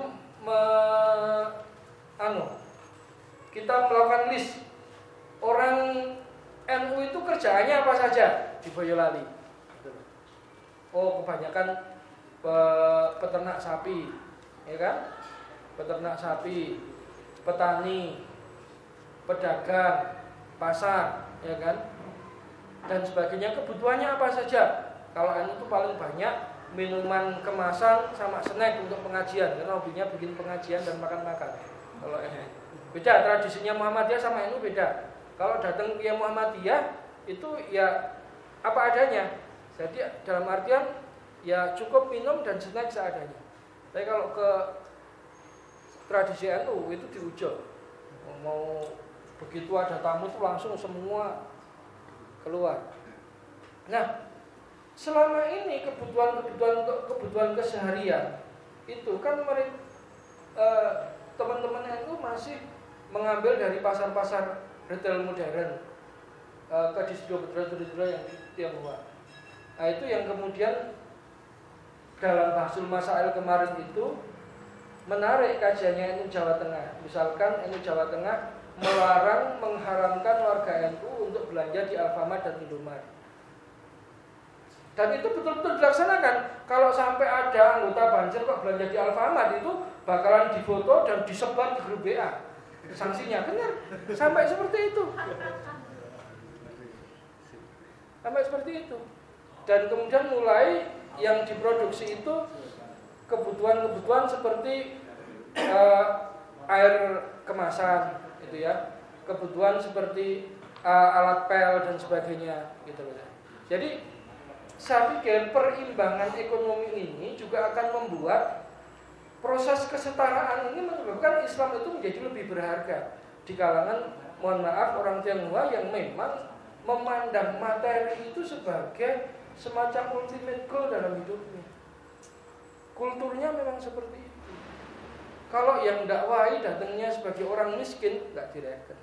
kita melakukan list orang NU itu kerjaannya apa saja di Boyolali. Oh, kebanyakan peternak sapi, ya kan? Peternak sapi, petani, pedagang, pasar, ya kan? Dan sebagainya. Kebutuhannya apa saja? Kalau NU itu paling banyak minuman kemasan sama snack untuk pengajian, karena hobinya bikin pengajian dan makan-makan. Kalau NU beda, tradisinya Muhammadiyah sama NU beda. Kalau datang ke Muhammadiyah itu ya apa adanya. Jadi dalam artian ya cukup minum dan snack seadanya. Tapi kalau ke tradisi NU itu diujuk. Mau begitu ada tamu tuh langsung semua keluar. Nah, selama ini kebutuhan keseharian itu kan mereka teman-teman NU masih mengambil dari pasar-pasar retail modern ke distro-distro yang di Tionghoa. Nah, itu yang kemudian dalam Bahsul Masail kemarin itu menarik kajiannya NU Jawa Tengah. Misalkan NU Jawa Tengah melarang, mengharamkan warga NU untuk belanja di Alfamart dan Indomaret. Dan itu betul-betul dilaksanakan. Kalau sampai ada anggota Banser kok belanja di Alfamart, itu bakalan difoto dan disebar di grup WA. Sanksinya benar. Sampai seperti itu. Sampai seperti itu. Dan kemudian mulai yang diproduksi itu kebutuhan-kebutuhan seperti air kemasan, gitu ya. Kebutuhan seperti alat pel dan sebagainya, gitu loh. Jadi saya pikir perimbangan ekonomi ini juga akan membuat proses kesetaraan ini menyebabkan Islam itu menjadi lebih berharga di kalangan, mohon maaf, orang Tionghoa yang memang memandang materi itu sebagai semacam ultimate goal dalam hidupnya. Kulturnya memang seperti itu. Kalau yang dakwai datangnya sebagai orang miskin, nggak direken.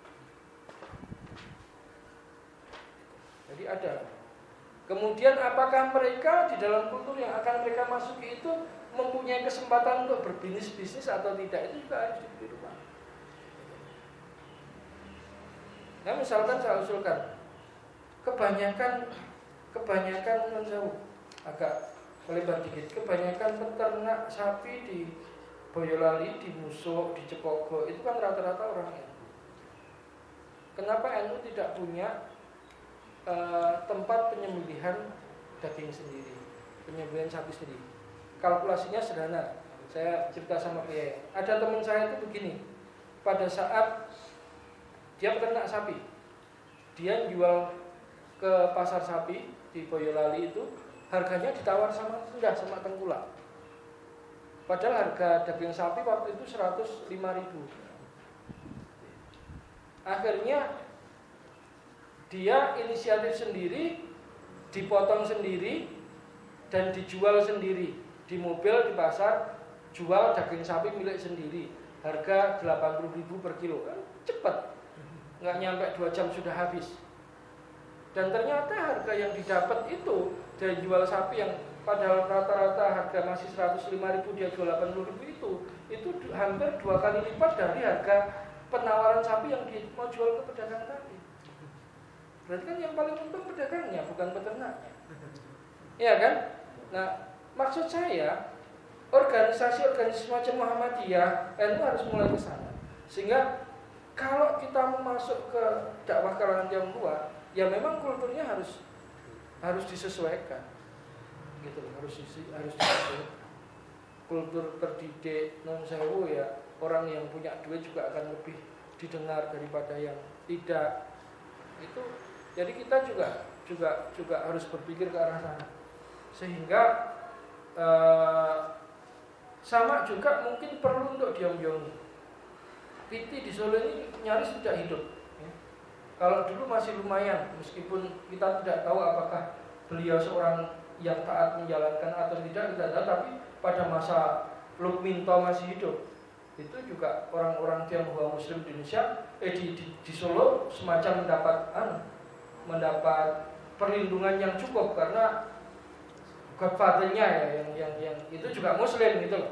Jadi ada. Kemudian apakah mereka di dalam kultur yang akan mereka masuki itu mempunyai kesempatan untuk berbisnis atau tidak, itu juga harus dipikirkan. Nah, misalkan saya usulkan kebanyakan menjauh agak melebar dikit, kebanyakan peternak sapi di Boyolali, di Musuk, di Cepogo itu kan rata-rata orang NU. Kenapa NU tidak punya tempat penyembelihan daging sendiri, penyembelihan sapi sendiri? Kalkulasinya sederhana. Saya cerita sama Kiai. Ada teman saya itu begini. Pada saat dia peternak sapi, dia jual ke pasar sapi di Boyolali itu, harganya ditawar sama rendah, sama tengkulak. Padahal harga daging sapi waktu itu 105.000. Akhirnya dia inisiatif sendiri, dipotong sendiri dan dijual sendiri di mobil, di pasar, jual daging sapi milik sendiri, harga 80.000 per kilo. Kan cepat, nggak nyampe 2 jam sudah habis. Dan ternyata harga yang didapat itu dari jual sapi yang padahal rata-rata harga masih 105.000, dia jual 80.000 itu hampir 2 kali lipat dari harga penawaran sapi yang mau jual ke pedagang tadi. Berarti kan yang paling untung pedagangnya, bukan peternaknya. Iya kan? Nah, maksud saya organisasi semacam Muhammadiyah NU harus mulai ke sana. Sehingga kalau kita mau masuk ke dakwah kalangan Tionghoa, ya memang kulturnya harus disesuaikan. Gitu loh, harus disesuaikan. Kultur terdidik non sewu ya, orang yang punya duit juga akan lebih didengar daripada yang tidak. Itu jadi kita juga harus berpikir ke arah sana. Sehingga sama juga mungkin perlu untuk diom-diom. Piti di Solo ini nyaris tidak hidup. Ya. Kalau dulu masih lumayan, meskipun kita tidak tahu apakah beliau seorang yang taat menjalankan atau tidak, kita tahu. Tapi pada masa Lukminto masih hidup, itu juga orang-orang Tionghoa Muslim di Indonesia, di Solo semacam mendapat perlindungan yang cukup karena godfather-nya ya yang itu juga Muslim gitu loh.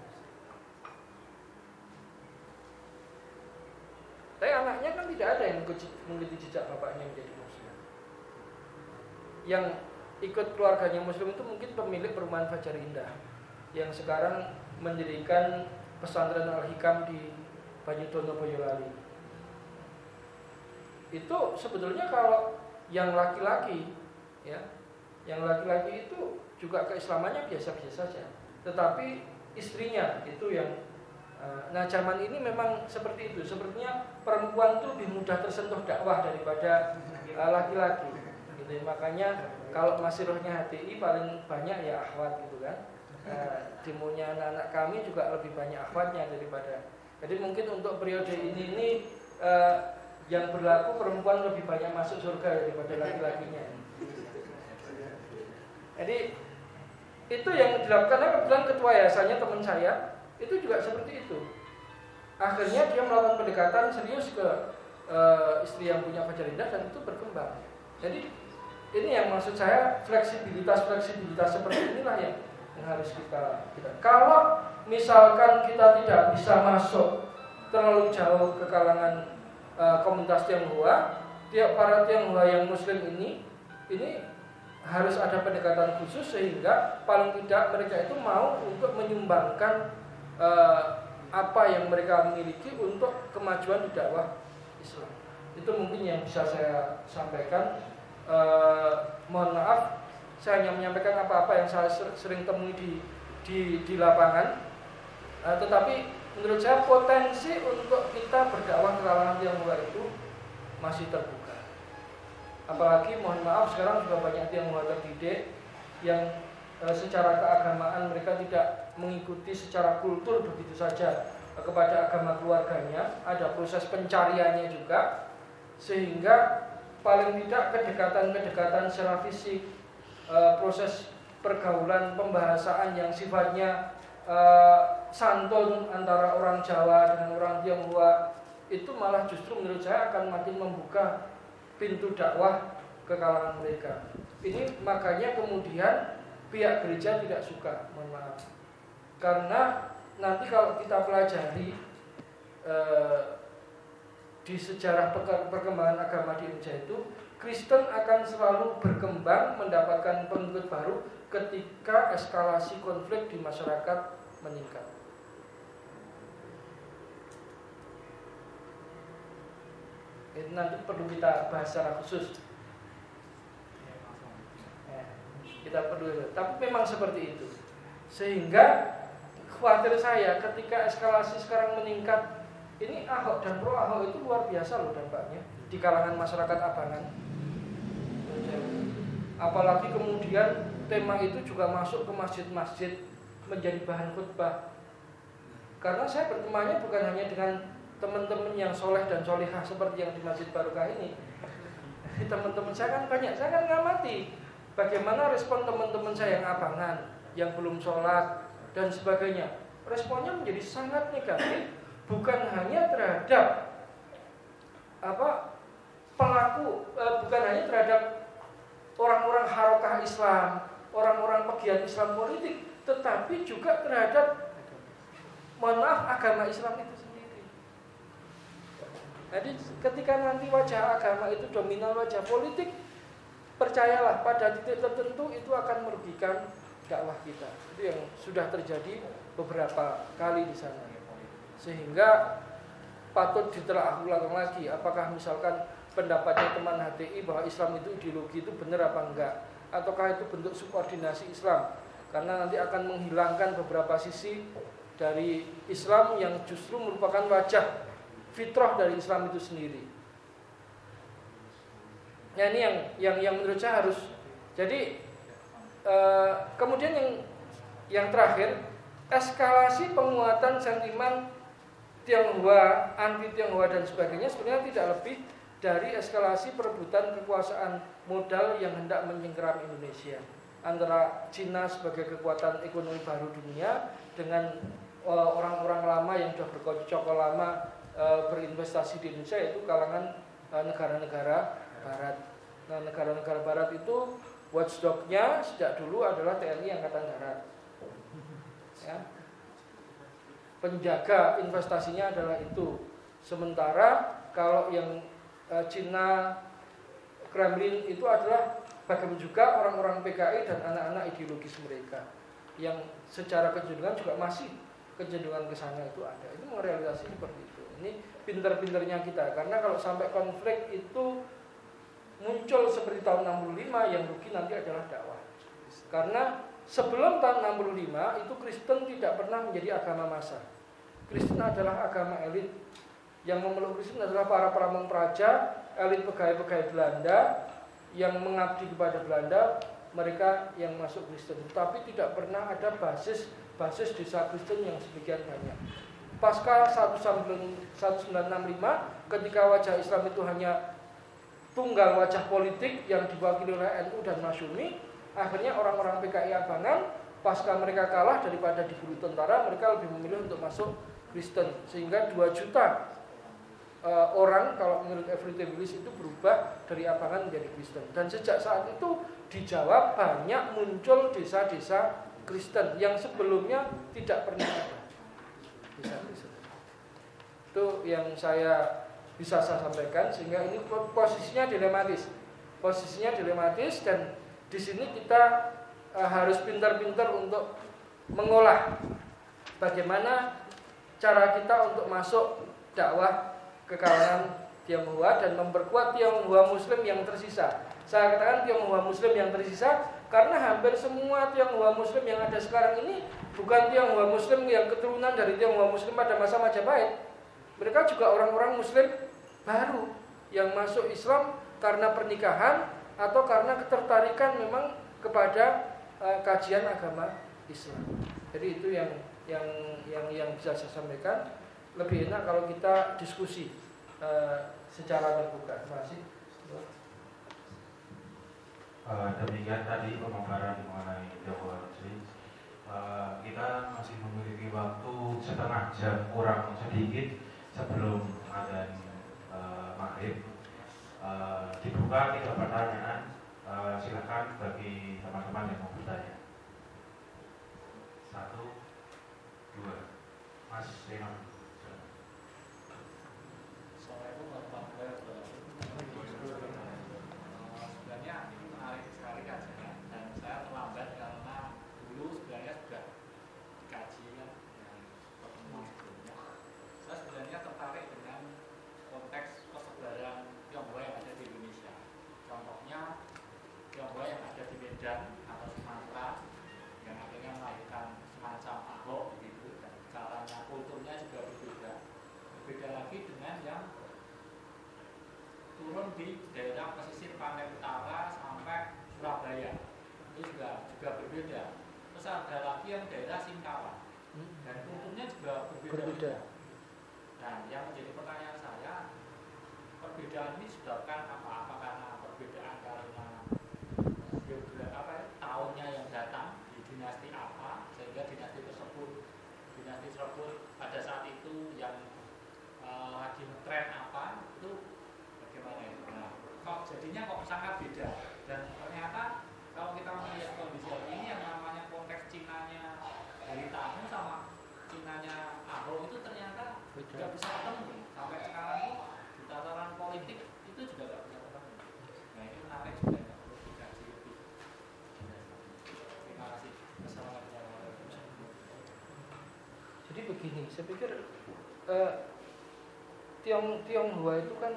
Tapi anaknya kan tidak ada yang mengikuti jejak bapaknya menjadi Muslim. Yang ikut keluarganya Muslim itu mungkin pemilik perumahan Fajar Indah yang sekarang mendirikan pesantren Al-Hikam di Banyudono, Boyolali. Itu sebetulnya kalau yang laki-laki ya, yang laki-laki itu juga keislamannya biasa-biasa saja. Tetapi istrinya itu yang nah zaman ini memang seperti itu. Sepertinya perempuan itu lebih mudah tersentuh dakwah daripada laki-laki. Gitu. Makanya kalau masih rohnya HTI paling banyak ya akhwat gitu kan. Demonya anak-anak kami juga lebih banyak akhwatnya daripada. Jadi mungkin untuk periode ini yang berlaku perempuan lebih banyak masuk surga daripada laki-lakinya. Jadi itu yang dilakukan. Kebetulan ketua yayasannya teman saya itu juga seperti itu. Akhirnya dia melakukan pendekatan serius ke istri yang punya Fajar Indah dan itu berkembang. Jadi ini yang maksud saya fleksibilitas seperti inilah yang harus kita. Kalau misalkan kita tidak bisa masuk terlalu jauh ke kalangan komunitas Tionghoa, para Tionghoa yang Muslim ini harus ada pendekatan khusus sehingga paling tidak mereka itu mau untuk menyumbangkan apa yang mereka miliki untuk kemajuan di dakwah Islam. Itu mungkin yang bisa saya sampaikan. Mohon maaf, saya hanya menyampaikan apa-apa yang saya sering temui di lapangan. Tetapi menurut saya potensi untuk kita berdakwah ke kalangan Tionghoa itu masih terbuka. Apalagi mohon maaf sekarang juga banyak Tionghoa terdidik yang secara keagamaan mereka tidak mengikuti secara kultur begitu saja kepada agama keluarganya, ada proses pencariannya juga, sehingga paling tidak kedekatan secara fisik, proses pergaulan pembahasaan yang sifatnya santun antara orang Jawa dengan orang Tionghoa itu malah justru menurut saya akan makin membuka pintu dakwah ke kalangan mereka. Ini makanya kemudian pihak gereja tidak suka, mohon maaf. Karena nanti kalau kita pelajari di sejarah perkembangan agama di Indonesia itu, Kristen akan selalu berkembang mendapatkan pengikut baru ketika eskalasi konflik di masyarakat meningkat. Itu nanti perlu kita bahas secara khusus. Kita perlu, tapi memang seperti itu. Sehingga khawatir saya ketika eskalasi sekarang meningkat, ini Ahok dan pro Ahok itu luar biasa loh dampaknya di kalangan masyarakat Abangan. Apalagi kemudian tema itu juga masuk ke masjid-masjid menjadi bahan khutbah. Karena saya bertemannya bukan hanya dengan teman-teman yang soleh dan solihah seperti yang di Masjid Barokah ini. Teman-teman saya kan banyak, saya kan ngamati bagaimana respon teman-teman saya yang Abangan, yang belum sholat dan sebagainya. Responnya menjadi sangat negatif, bukan hanya terhadap pelaku, bukan hanya terhadap orang-orang harokah Islam, orang-orang pegiat Islam politik, tetapi juga terhadap, mohon maaf, agama Islam itu sendiri. Jadi ketika nanti wajah agama itu dominan wajah politik, percayalah pada titik tertentu itu akan merugikan dakwah kita. Itu yang sudah terjadi beberapa kali di sana. Sehingga patut ditelaah ulang lagi apakah misalkan pendapatnya teman HTI bahwa Islam itu ideologi itu benar apa enggak, ataukah itu bentuk subordinasi Islam, karena nanti akan menghilangkan beberapa sisi dari Islam yang justru merupakan wajah fitrah dari Islam itu sendiri. Nah ini yang menurut saya harus. Jadi kemudian yang terakhir, eskalasi penguatan sentimen Tionghoa, anti Tionghoa dan sebagainya sebenarnya tidak lebih dari eskalasi perebutan kekuasaan modal yang hendak menyengkeram Indonesia antara Cina sebagai kekuatan ekonomi baru dunia dengan orang-orang lama yang sudah berkocok lama berinvestasi di Indonesia, yaitu kalangan negara-negara Barat. Nah, negara-negara Barat itu watchdog-nya sejak dulu adalah TNI Angkatan Darat. Ya. Penjaga investasinya adalah itu. Sementara kalau yang Cina, Kremlin itu adalah bagaimana juga orang-orang PKI dan anak-anak ideologis mereka yang secara kecenderungan juga masih kecenderungan ke sana itu ada. Itu merealisasi seperti itu. Ini pintar-pintarnya kita, karena kalau sampai konflik itu muncul seperti tahun 65, yang rugi nanti adalah dakwah. Karena sebelum tahun 65 itu Kristen tidak pernah menjadi agama massa. Kristen adalah agama elit. Yang memeluk Kristen adalah para pramon praja, elit pegawai-pegawai Belanda yang mengabdi kepada Belanda, mereka yang masuk Kristen. Tapi tidak pernah ada basis desa Kristen yang sedemikian banyak. Pasca 1965, ketika wajah Islam itu hanya tunggal wajah politik yang diwakili oleh NU dan Masyumi, akhirnya orang-orang PKI Abangan pasca mereka kalah daripada diburu tentara, mereka lebih memilih untuk masuk Kristen, sehingga 2 juta orang kalau menurut Everyday Willis itu berubah dari Abangan menjadi Kristen. Dan sejak saat itu di Jawa banyak muncul desa-desa Kristen yang sebelumnya tidak pernah ada desa Kristen. Itu yang saya bisa saya sampaikan, sehingga ini posisinya dilematis. Posisinya dilematis, dan di sini kita harus pintar-pintar untuk mengolah bagaimana cara kita untuk masuk dakwah ke kalangan Tionghoa dan memperkuat Tionghoa Muslim yang tersisa. Saya katakan Tionghoa Muslim yang tersisa karena hampir semua Tionghoa Muslim yang ada sekarang ini bukan Tionghoa Muslim yang keturunan dari Tionghoa Muslim pada masa Majapahit. Mereka juga orang-orang Muslim baru yang masuk Islam karena pernikahan atau karena ketertarikan memang kepada kajian agama Islam. Jadi itu yang bisa saya sampaikan. Lebih enak kalau kita diskusi secara terbuka. Terima kasih. Demikian tadi pemaparan mengenai Tionghoa Muslim. Kita masih memiliki waktu setengah jam kurang sedikit sebelum adzan maghrib. Dibuka 3 pertanyaan. Silakan bagi teman-teman yang mau bertanya. 1, 2, Mas Renan. Assalamualaikum warahmatullahi wabarakatuh. Sebenarnya ini menarik sekali kajiannya, dan saya terlambat karena dulu sebenarnya sudah dikaji kan dengan pertemuan sebelumnya. Saya sebenarnya tertarik dengan konteks persebaran Tionghoa yang ada di Indonesia. Contohnya Tionghoa yang ada di Medan atau Sumatera yang akhirnya melahirkan semacam Ahok begitu, dan caranya kulturnya juga berbeda. Berbeda lagi dengan yang turun di daerah pesisir pantai utara sampai Surabaya, itu juga berbeda. Terus ada lagi yang daerah Singkawa, dan kulturnya juga berbeda. Nah, yang menjadi pertanyaan saya, perbedaan ini disebabkan apa karena perbedaan karena tahunnya yang datang di dinasti apa, sehingga dinasti tersebut pada saat itu yang lagi ngetren apa, itu bagaimana ya? Nah, jadinya sangat beda. Dan ternyata kalau kita melihat kondisi ini, yang namanya konteks Cinanya dari Tamu sama Cinanya Ahok itu ternyata tidak bisa ketemu. Sampai sekarang itu di tataran politik itu juga tidak bisa ketemu. Nah, ini menarik juga, perlu dikaji lebih. Terima kasih. Jadi begini, saya pikir Tionghoa itu kan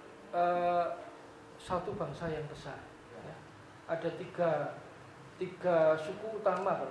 satu bangsa yang besar. Ya. Ada tiga suku utama,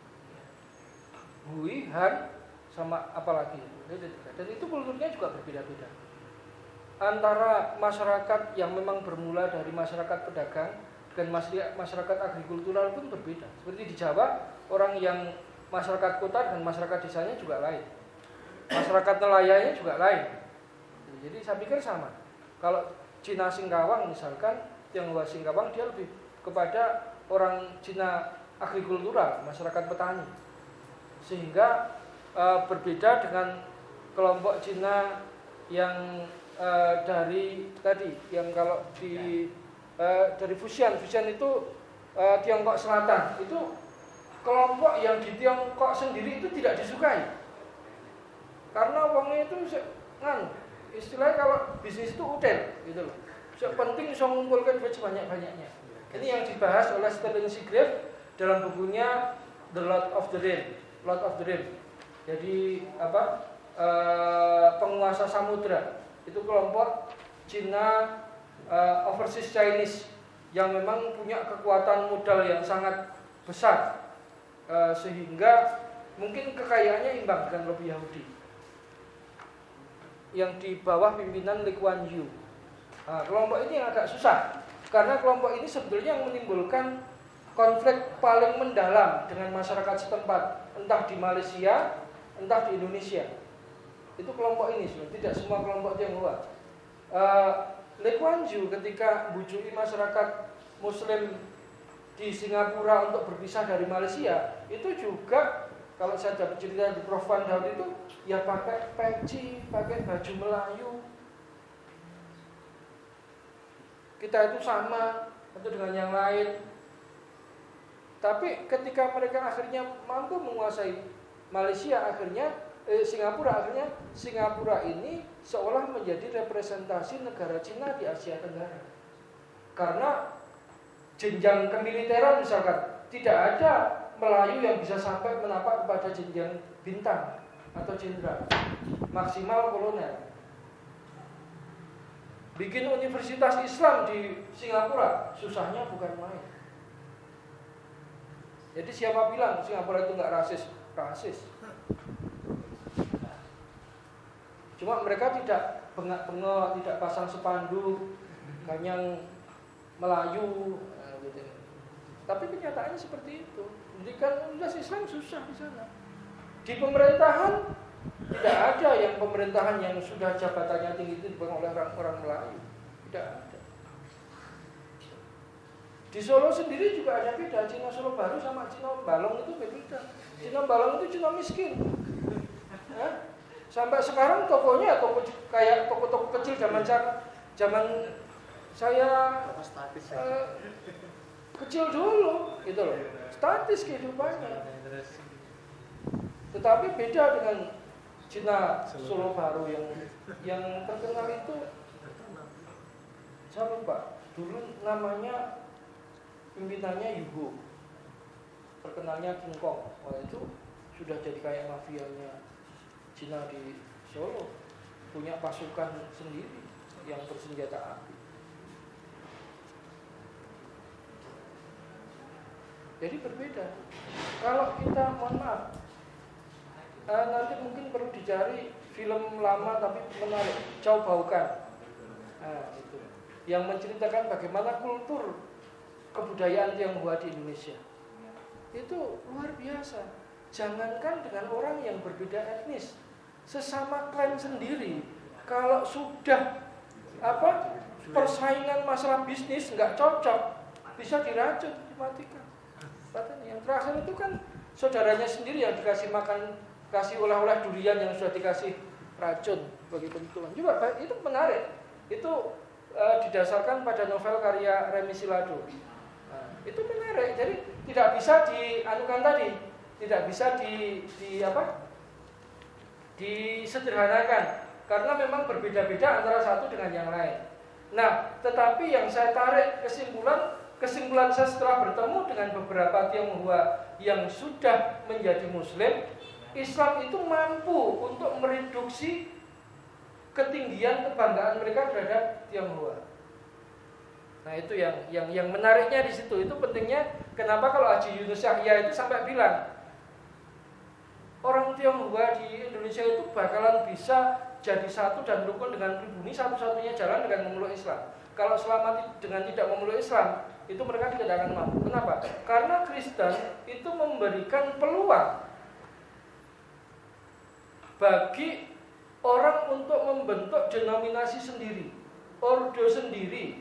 Hui, Han, sama apa lagi? Dan itu kulturnya juga berbeda-beda. Antara masyarakat yang memang bermula dari masyarakat pedagang dan masyarakat agrikultural pun berbeda. Seperti di Jawa, orang yang masyarakat kota dan masyarakat desanya juga lain. Masyarakat nelayannya juga lain. Jadi saya pikir sama. Kalau Cina Singkawang misalkan, Tionghoa Singkawang dia lebih kepada orang Cina agrikultural, masyarakat petani. Sehingga berbeda dengan kelompok Cina yang dari tadi, yang kalau dari Fujian itu Tiongkok Selatan, itu kelompok yang di Tiongkok sendiri itu tidak disukai. Karena uangnya itu istilahnya kalau bisnis itu utel gitu loh. Penting bisa mengumpulkan duit sebanyak-banyaknya. Ini yang dibahas oleh Sterling Seagrave dalam bukunya The Lord of the Ring. Jadi penguasa samudra. Itu kelompok Cina overseas Chinese yang memang punya kekuatan modal yang sangat besar, sehingga mungkin kekayaannya imbang dengan lobi Yahudi yang di bawah pimpinan Lee Kuan Yew. Kelompok ini yang agak susah karena kelompok ini sebetulnya yang menimbulkan konflik paling mendalam dengan masyarakat setempat, entah di Malaysia, entah di Indonesia. Itu kelompok ini, tidak semua kelompok Tionghoa. Lee Kuan Yew ketika bujuki masyarakat Muslim di Singapura untuk berpisah dari Malaysia, itu juga kalau saya dapat cerita di Prof. Van Daun itu ya pakai peci, pakai baju Melayu. Kita itu sama atau dengan yang lain. Tapi ketika mereka akhirnya mampu menguasai Malaysia, Singapura ini seolah menjadi representasi negara Cina di Asia Tenggara. Karena jenjang kemiliteran misalkan tidak ada Melayu yang bisa sampai menapak kepada jenjang bintang atau jenderal, maksimal kolonel. Bikin universitas Islam di Singapura susahnya bukan main. Jadi siapa bilang Singapura itu nggak rasis? Rasis. Cuma mereka tidak bengak-bengok, tidak pasang spanduk, ganyang Melayu, gitu. Tapi kenyataannya seperti itu. Pendidikan universitas Islam susah di sana. Di pemerintahan tidak ada yang pemerintahan yang sudah jabatannya tinggi itu dipegang oleh orang Melayu. Tidak ada. Di Solo sendiri juga ada beda. Cina Solo Baru sama Cina Balong itu beda. Cina Balong itu Cina miskin. Sampai sekarang tokonya kayak toko-toko kecil zaman saya kecil dulu, gitu loh. Statis kehidupannya. Tetapi beda dengan Cina Solo Baru yang terkenal itu, saya lupa. Dulu namanya pimpinannya Yugo, terkenalnya King Kong. Wah, itu sudah jadi kayak mafianya Cina di Solo, punya pasukan sendiri yang bersenjata api. Jadi berbeda. Kalau kita, mohon maaf, nanti mungkin perlu dicari film lama tapi menarik, Chow Bau Kan. Itu yang menceritakan bagaimana kultur kebudayaan Tionghoa di Indonesia. Itu luar biasa. Jangankan dengan orang yang berbeda etnis, sesama klan sendiri, kalau sudah persaingan masalah bisnis nggak cocok, bisa diracun, dimatikan. Yang terakhir itu kan saudaranya sendiri yang dikasih makan, kasih oleh-oleh durian yang sudah dikasih racun bagi keuntungan. Juga itu menarik. Itu didasarkan pada novel karya Remi Silado. Itu menarik. Jadi tidak bisa dianukan tadi, tidak bisa disederhanakan karena memang berbeda-beda antara satu dengan yang lain. Nah, tetapi yang saya tarik kesimpulan saya setelah bertemu dengan beberapa Tionghoa yang sudah menjadi Muslim, Islam itu mampu untuk mereduksi ketinggian kebanggaan mereka terhadap Tionghoa. Nah itu yang menariknya di situ. Itu pentingnya kenapa kalau Haji Yunus Yahya itu sampai bilang orang Tionghoa di Indonesia itu bakalan bisa jadi satu dan rukun dengan pribumi, satu-satunya jalan dengan memeluk Islam. Kalau selama dengan tidak memeluk Islam, itu mereka tidak akan mampu. Kenapa? Karena Kristen itu memberikan peluang bagi orang untuk membentuk denominasi sendiri, ordo sendiri,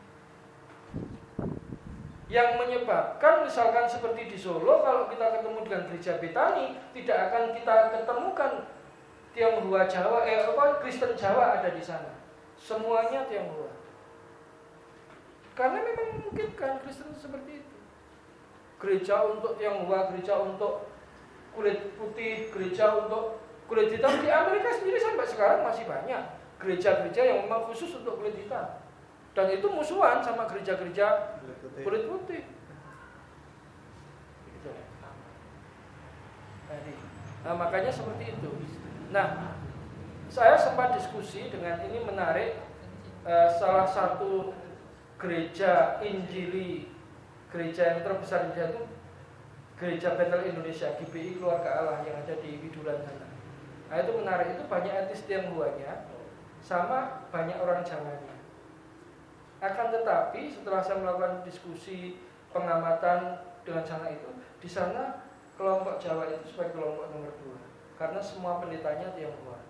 yang menyebabkan misalkan seperti di Solo, kalau kita ketemu dengan gereja Betani, tidak akan kita ketemukan Tionghoa Jawa, Kristen Jawa ada di sana. Semuanya Tionghoa. Karena memang memungkinkan Kristen seperti itu. Gereja untuk Tionghoa, gereja untuk kulit putih, gereja untuk kulit hitam. Di Amerika sendiri sampai sekarang masih banyak gereja-gereja yang memang khusus untuk kulit hitam. Dan itu musuhan sama gereja-gereja kulit putih. Nah, makanya seperti itu. Nah, saya sempat diskusi dengan ini menarik salah satu gereja Injili, gereja yang terbesar di Indonesia itu Gereja Bethel Indonesia, GBI Keluarga Allah yang ada di Widuran sana. Nah itu menarik, itu banyak etnis Tionghoanya sama banyak orang Jawanya. Akan tetapi setelah saya melakukan diskusi pengamatan dengan sana itu, di sana kelompok Jawa itu sebagai kelompok nomor 2 karena semua pendetanya Tionghoa.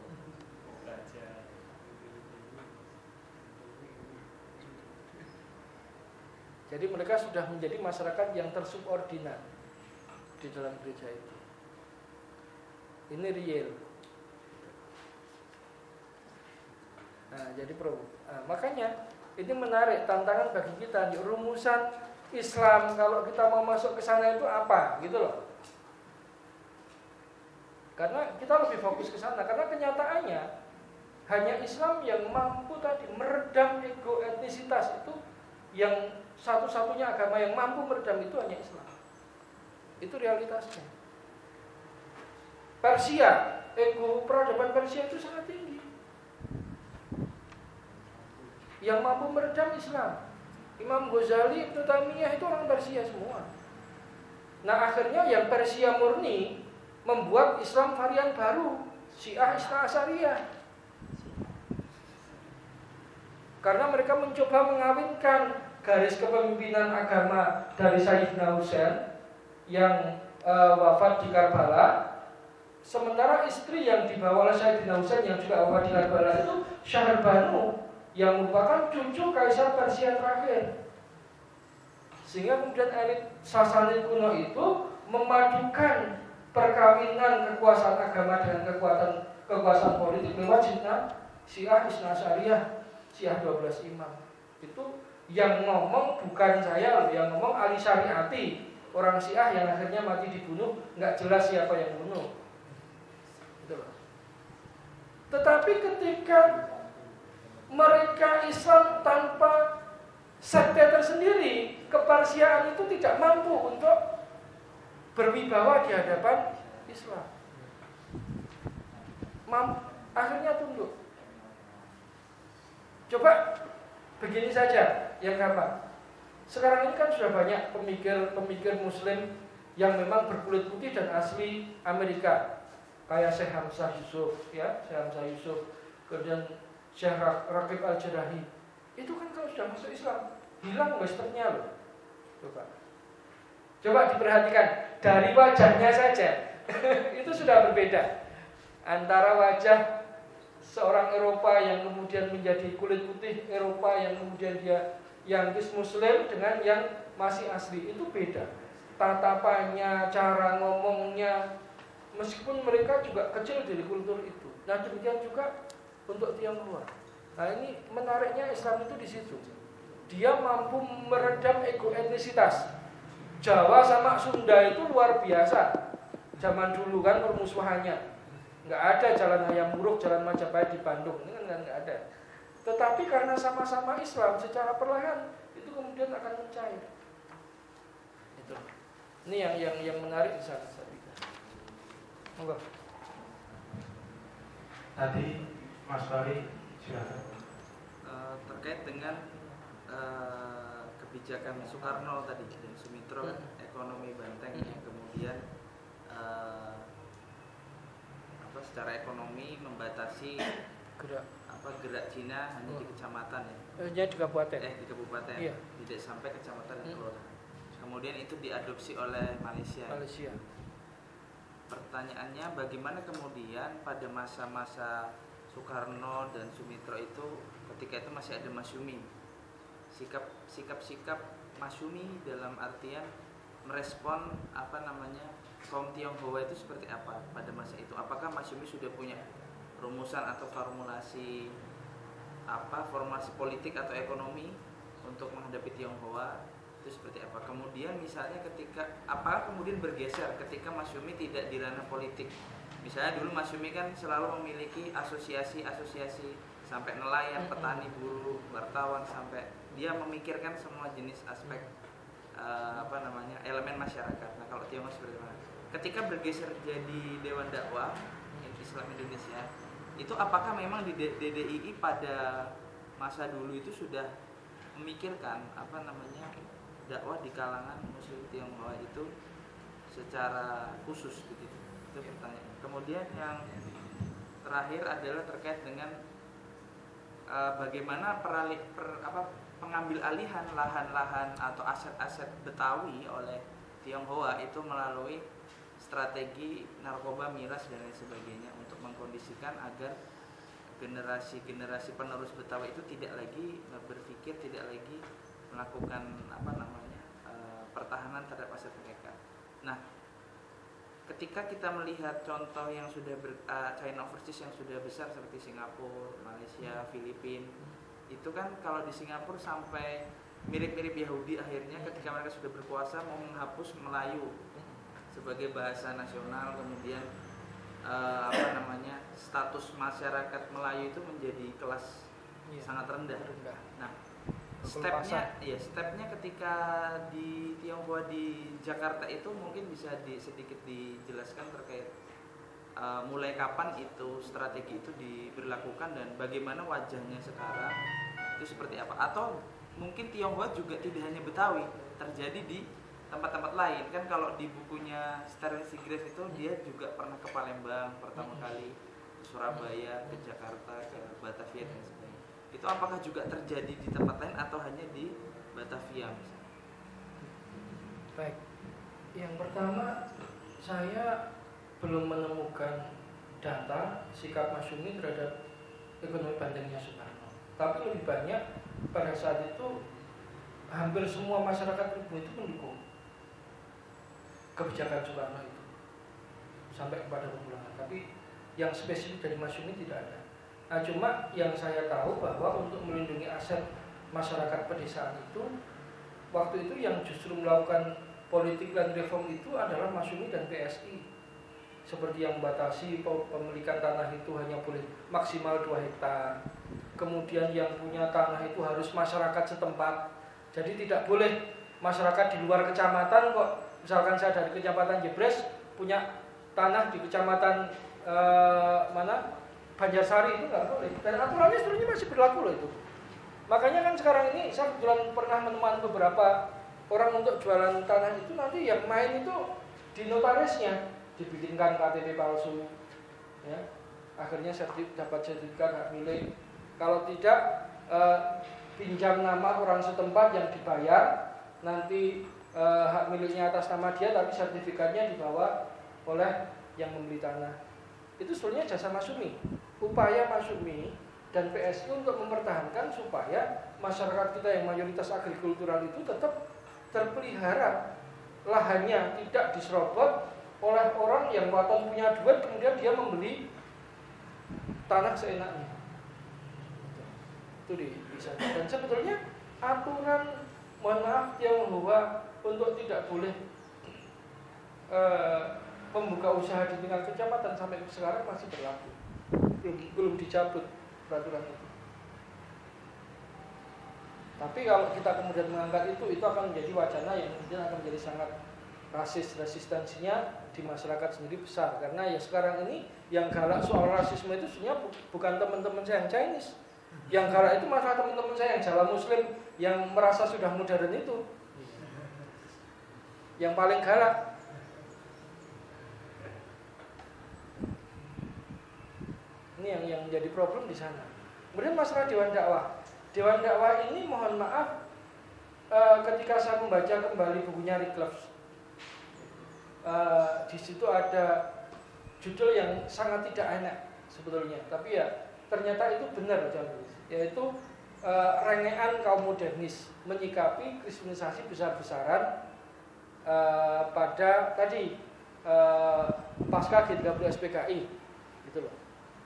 Jadi mereka sudah menjadi masyarakat yang tersubordinat di dalam gereja itu. Ini real. Nah, jadi makanya ini menarik, tantangan bagi kita. Rumusan Islam kalau kita mau masuk ke sana itu apa, gitu loh. Karena kita lebih fokus ke sana. Karena kenyataannya hanya Islam yang mampu tadi meredam ego etnisitas itu, yang satu-satunya agama yang mampu meredam itu hanya Islam. Itu realitasnya. Persia, ego peradaban Persia itu sangat tinggi. Yang mampu meredam Islam. Imam Ghazali, Ibnu Taimiyah itu orang Persia semua. Nah akhirnya yang Persia murni membuat Islam varian baru, Syiah Isna Asyariyah. Karena mereka mencoba mengawinkan garis kepemimpinan agama dari Sayyidina Husain yang wafat di Karbala, sementara istri yang dibawa oleh Sayyidina Husain yang juga wafat di Karbala itu Syahrbanu yang merupakan cucu Kaisar Persia terakhir. Sehingga kemudian elit Sasani kuno itu memadukan perkawinan kekuasaan agama dengan kekuasaan politik lewat Syiah Isna Asyariyah, Syiah 12 Imam. Itu yang ngomong bukan saya, yang ngomong Ali Syariati, orang Syiah yang akhirnya mati dibunuh, nggak jelas siapa yang bunuh. Gitu loh. Tetapi ketika mereka Islam tanpa sekte tersendiri, keparsiaan itu tidak mampu untuk berwibawa di hadapan Islam. Akhirnya tunduk. Coba begini saja yang gampang. Sekarang ini kan sudah banyak pemikir Muslim yang memang berkulit putih dan asli Amerika, kayak Syekh Hamzah Yusuf, ya, Syekh Hamzah Yusuf, kemudian Syekh Raqib Al-Jarahi. Itu kan kalau sudah masuk Islam, hilang westernnya loh. Coba diperhatikan dari wajahnya saja, itu sudah berbeda antara wajah seorang Eropa yang kemudian menjadi kulit putih Eropa yang kemudian dia yang Muslim dengan yang masih asli, itu beda. Tatapannya, cara ngomongnya, meskipun mereka juga kecil dari kultur itu. Nah demikian juga untuk Tionghoa. Nah ini menariknya Islam itu di situ. Dia mampu meredam ego etnisitas. Jawa sama Sunda itu luar biasa. Zaman dulu kan permusuhannya. Nggak ada jalan Hayam Wuruk, jalan Majapahit di Bandung, ini kan nggak ada. Tetapi karena sama-sama Islam, secara perlahan itu kemudian akan mencair. Itu. Ini yang menarik di sana. Monggo. Tadi Mas Fahri silakan. Terkait dengan kebijakan Soekarno tadi dan Sumitro kan ekonomi banteng yang kemudian secara ekonomi membatasi gerak Cina hanya di kecamatan ya. Hanya di kabupaten. Di kabupaten. Iya. Tidak sampai kecamatan dan kelurahan. Kemudian itu diadopsi oleh Malaysia. Pertanyaannya bagaimana kemudian pada masa-masa Soekarno dan Sumitro itu ketika itu masih ada Masyumi. Sikap-sikap Masyumi dalam artian merespon kaum Tionghoa itu seperti apa pada masa itu? Apakah Masyumi sudah punya rumusan atau formulasi politik atau ekonomi untuk menghadapi Tionghoa itu seperti apa? Kemudian misalnya apakah kemudian bergeser ketika Masyumi tidak di ranah politik? Misalnya dulu Masyumi kan selalu memiliki asosiasi sampai nelayan, petani, buruh, wartawan, sampai dia memikirkan semua jenis aspek elemen masyarakat. Nah kalau Tionghoa seperti apa? Ketika bergeser jadi Dewan Dakwah Islam Indonesia, itu apakah memang di DDII pada masa dulu itu sudah memikirkan dakwah di kalangan Muslim Tionghoa itu secara khusus begitu? Itu pertanyaan. Kemudian yang terakhir adalah terkait dengan bagaimana pengambil alihan lahan-lahan atau aset-aset Betawi oleh Tionghoa itu melalui strategi narkoba, miras dan lain sebagainya untuk mengkondisikan agar generasi-generasi penerus Betawi itu tidak lagi berpikir, tidak lagi melakukan pertahanan terhadap aset mereka. Nah, ketika kita melihat contoh yang sudah China overseas yang sudah besar seperti Singapura, Malaysia, Filipina, itu kan kalau di Singapura sampai mirip-mirip Yahudi akhirnya ketika mereka sudah berkuasa mau menghapus Melayu sebagai bahasa nasional, kemudian status masyarakat Melayu itu menjadi kelas sangat rendah. Nah, stepnya ketika di Tionghoa di Jakarta itu mungkin bisa sedikit dijelaskan terkait mulai kapan itu strategi itu diberlakukan dan bagaimana wajahnya sekarang itu seperti apa? Atau mungkin Tionghoa juga tidak hanya Betawi, terjadi di tempat-tempat lain kan. Kalau di bukunya Sterling Seagraves itu dia juga pernah ke Palembang pertama kali, ke Surabaya, ke Jakarta, ke Batavia dan sebagainya. Itu apakah juga terjadi di tempat lain atau hanya di Batavia misalnya? Baik, yang pertama saya belum menemukan data sikap Masyumi terhadap ekonomi bantengnya Soekarno. Tapi lebih banyak pada saat itu hampir semua masyarakat pribumi itu mendukung kebijakan Soekarno itu sampai kepada pemulangan. Tapi yang spesifik dari Masyumi tidak ada. Nah, cuma yang saya tahu bahwa untuk melindungi aset masyarakat pedesaan itu, waktu itu yang justru melakukan politik land reform itu adalah Masyumi dan PSI. Seperti yang membatasi pemilikan tanah itu hanya boleh maksimal 2 hektar. Kemudian yang punya tanah itu harus masyarakat setempat. Jadi tidak boleh masyarakat di luar kecamatan kok. Misalkan saya dari kecamatan Jebres punya tanah di kecamatan Banjarsari, itu nggak boleh. Dan aturannya sebenarnya masih berlaku loh itu. Makanya kan sekarang ini saya kebetulan pernah menemukan beberapa orang untuk jualan tanah itu, nanti yang main itu di notarisnya dibikinkan KTP palsu, ya. Akhirnya dapat sertifikat hak milik. Kalau tidak pinjam nama orang setempat yang dibayar, nanti hak miliknya atas nama dia, tapi sertifikatnya dibawa oleh yang membeli tanah. Itu sebenarnya jasa Masyumi, upaya Masyumi dan PSI untuk mempertahankan supaya masyarakat kita yang mayoritas agrikultural itu tetap terpelihara, lahannya tidak diserobot oleh orang yang waton punya duit kemudian dia membeli tanah seenaknya. Itu bisa. Dan sebetulnya aturan, mohon maaf, Tionghoa untuk tidak boleh membuka usaha di tingkat kecamatan sampai sekarang masih berlaku, belum dicabut peraturan itu. Tapi kalau kita kemudian mengangkat itu akan menjadi wacana yang kemudian akan menjadi sangat rasis. Resistensinya di masyarakat sendiri besar. Karena ya sekarang ini yang galak soal rasisme itu sebenarnya bukan teman-teman saya yang Chinese. Yang galak itu masalah teman-teman saya yang Jawa Muslim yang merasa sudah modern itu. Yang paling galak. Ini yang menjadi problem di sana. Kemudian masalah Dewan Dakwah. Dewan Dakwah ini mohon maaf ketika saya membaca kembali bukunya Recluse, di situ ada judul yang sangat tidak enak sebetulnya, tapi ya ternyata itu benar, yaitu rengean kaum modernis menyikapi kristenisasi besar-besaran pada tadi pasca G30 SPKI, gitu loh.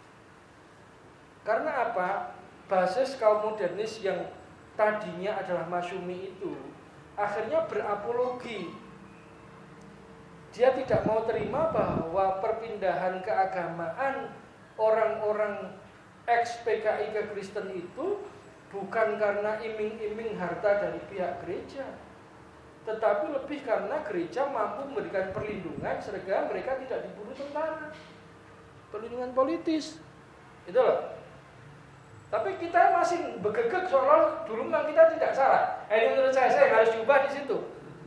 Karena apa? Basis kaum modernis yang tadinya adalah masyumi itu akhirnya berapologi. Dia tidak mau terima bahwa perpindahan keagamaan orang-orang ex-PKI ke Kristen itu bukan karena iming-iming harta dari pihak gereja, tetapi lebih karena gereja mampu memberikan perlindungan sehingga mereka tidak dibunuh tentara. Perlindungan politis. Itu loh. Tapi kita masih begegek soal dulu memang kita tidak salah. Ini menurut saya harus diubah di situ.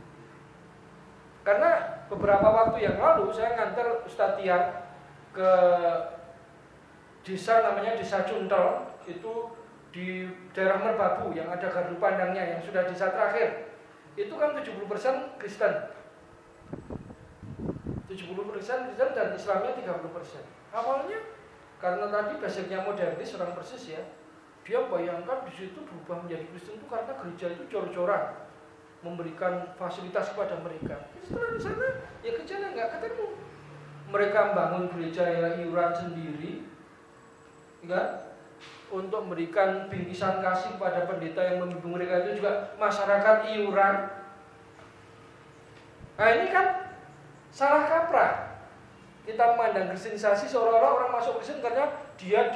Karena beberapa waktu yang lalu saya nganter Ustadz Tiar ke desa namanya Desa Cuntel, itu di daerah Merbabu yang ada gardu pandangnya yang sudah desa terakhir. Itu kan 70% Kristen. 70% Kristen dan Islamnya 30%. Awalnya karena tadi basicnya modernis orang persis ya, dia bayangkan di situ berubah menjadi Kristen itu karena gereja itu jor-joran memberikan fasilitas kepada mereka. Setelah di sana ya kerjanya nggak ketemu. Mereka membangun gereja ya iuran sendiri, kan? Untuk memberikan bingkisan kasih pada pendeta yang membimbing mereka itu juga masyarakat iuran. Nah ini kan salah kaprah. Kita memandang kristenisasi seolah-olah orang masuk Kristen karena dia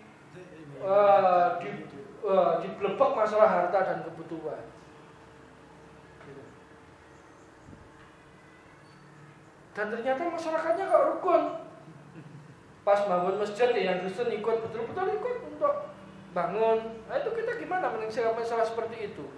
diblebek masalah harta dan kebutuhan. Dan ternyata masyarakatnya kok rukun. Pas bangun masjid ya yang Kristen ikut, betul-betul ikut untuk bangun. Nah itu kita gimana menyelesaikan masalah seperti itu?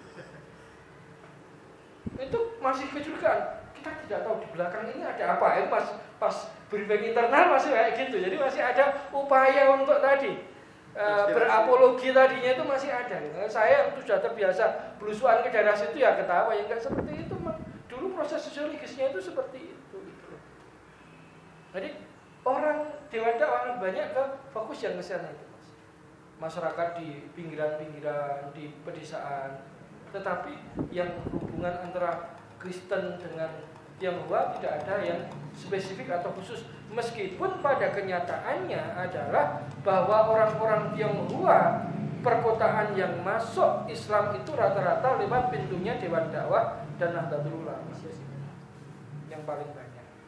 Itu masih kecurigaan. Kita tidak tahu di belakang ini ada apa. Pas briefing internal masih kayak gitu. Jadi masih ada upaya untuk tadi berapologi tadinya itu masih ada. Saya sudah terbiasa belusuan ke daerah situ ya ketawa ya enggak seperti itu. Dulu proses sosiologisnya itu seperti itu. Jadi orang Dewan Dakwah banyak ke fokus yang ke sana itu, Mas. Masyarakat di pinggiran-pinggiran, di pedesaan. Tetapi yang hubungan antara Kristen dengan Tionghoa tidak ada yang spesifik atau khusus. Meskipun pada kenyataannya adalah bahwa orang-orang Tionghoa perkotaan yang masuk Islam itu rata-rata lewat pintunya Dewan Dakwah dan Nahdlatul Ulama yang paling banyak.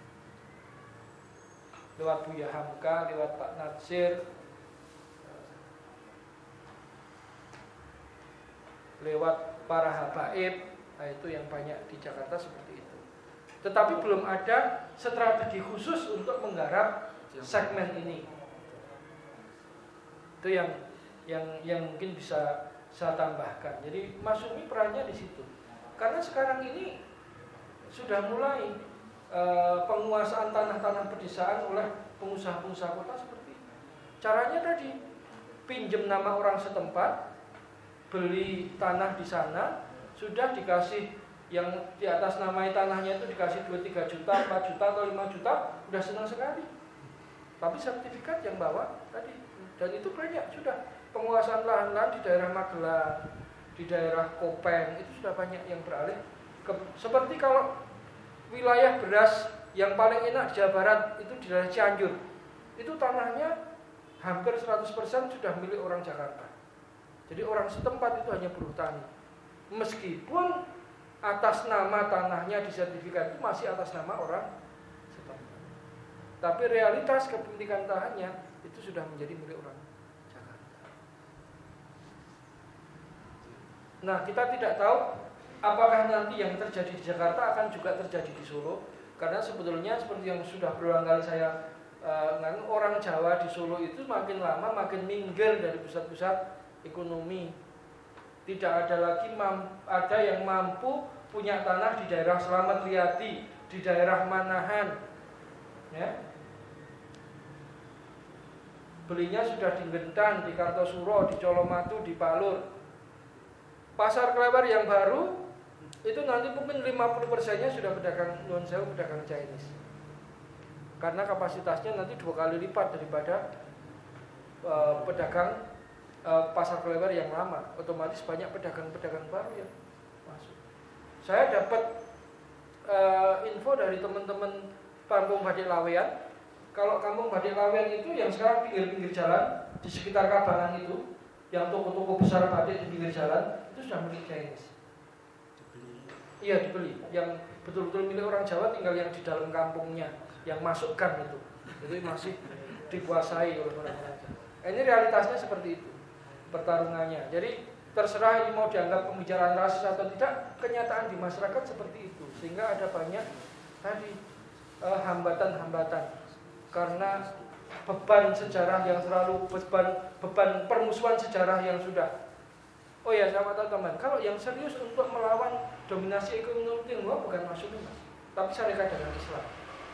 Lewat Buya Hamka, lewat Pak Natsir, lewat para habaib, nah itu yang banyak di Jakarta seperti itu. Tetapi belum ada strategi khusus untuk menggarap segmen ini. Itu yang mungkin bisa saya tambahkan. Jadi Masyumi perannya di situ. Karena sekarang ini sudah mulai penguasaan tanah-tanah pedesaan oleh pengusaha-pengusaha kota seperti ini. Caranya tadi pinjam nama orang setempat, beli tanah di sana, sudah dikasih yang di atas namai tanahnya itu dikasih 2-3 juta, 4 juta atau 5 juta, udah senang sekali. Tapi sertifikat yang bawa tadi, dan itu banyak sudah penguasaan lahan-lahan di daerah Magelang, di daerah Kopeng itu sudah banyak yang beralih seperti kalau wilayah beras yang paling enak di Jawa Barat itu di daerah Cianjur. Itu tanahnya hampir 100% sudah milik orang Jakarta. Jadi orang setempat itu hanya buruh tani. Meskipun atas nama tanahnya di sertifikat itu masih atas nama orang setempat. Tapi realitas kepemilikan tanahnya itu sudah menjadi milik orang Jakarta. Nah, kita tidak tahu apakah nanti yang terjadi di Jakarta akan juga terjadi di Solo. Karena sebetulnya seperti yang sudah berulang kali saya orang Jawa di Solo itu makin lama makin minggir dari pusat-pusat ekonomi. Tidak ada lagi ada yang mampu punya tanah di daerah Slamet Riyadi, di daerah Manahan, ya. Belinya sudah di Gentan, di Kartosuro, di Colomadu, di Palur. Pasar Klewer yang baru itu nanti mungkin 50%-nya sudah pedagang non sewu, pedagang Chinese. Karena kapasitasnya nanti 2 kali lipat daripada pedagang pasar Klewer yang lama. Otomatis banyak pedagang-pedagang baru yang masuk. Saya dapat info dari teman-teman Kampung Badik Lawean. Kalau Kampung Badik Lawean itu yang sekarang pinggir-pinggir jalan di sekitar Kabangan itu, yang toko-toko besar batik di pinggir jalan itu sudah milik Chinese. Iya, dibeli. Yang betul-betul milik orang Jawa tinggal yang di dalam kampungnya, yang masukkan itu masih dikuasai oleh orang-orang Jawa. Ini realitasnya seperti itu pertarungannya. Jadi terserah ini mau dianggap pembicaraan rasis atau tidak, kenyataan di masyarakat seperti itu. Sehingga ada banyak tadi hambatan-hambatan karena beban sejarah yang terlalu beban permusuhan sejarah yang sudah. Oh ya, sama teman-teman, kalau yang serius untuk melawan dominasi ekonomi Tionghoa bukan Masyumi, tapi Syarikat Dagang Islam.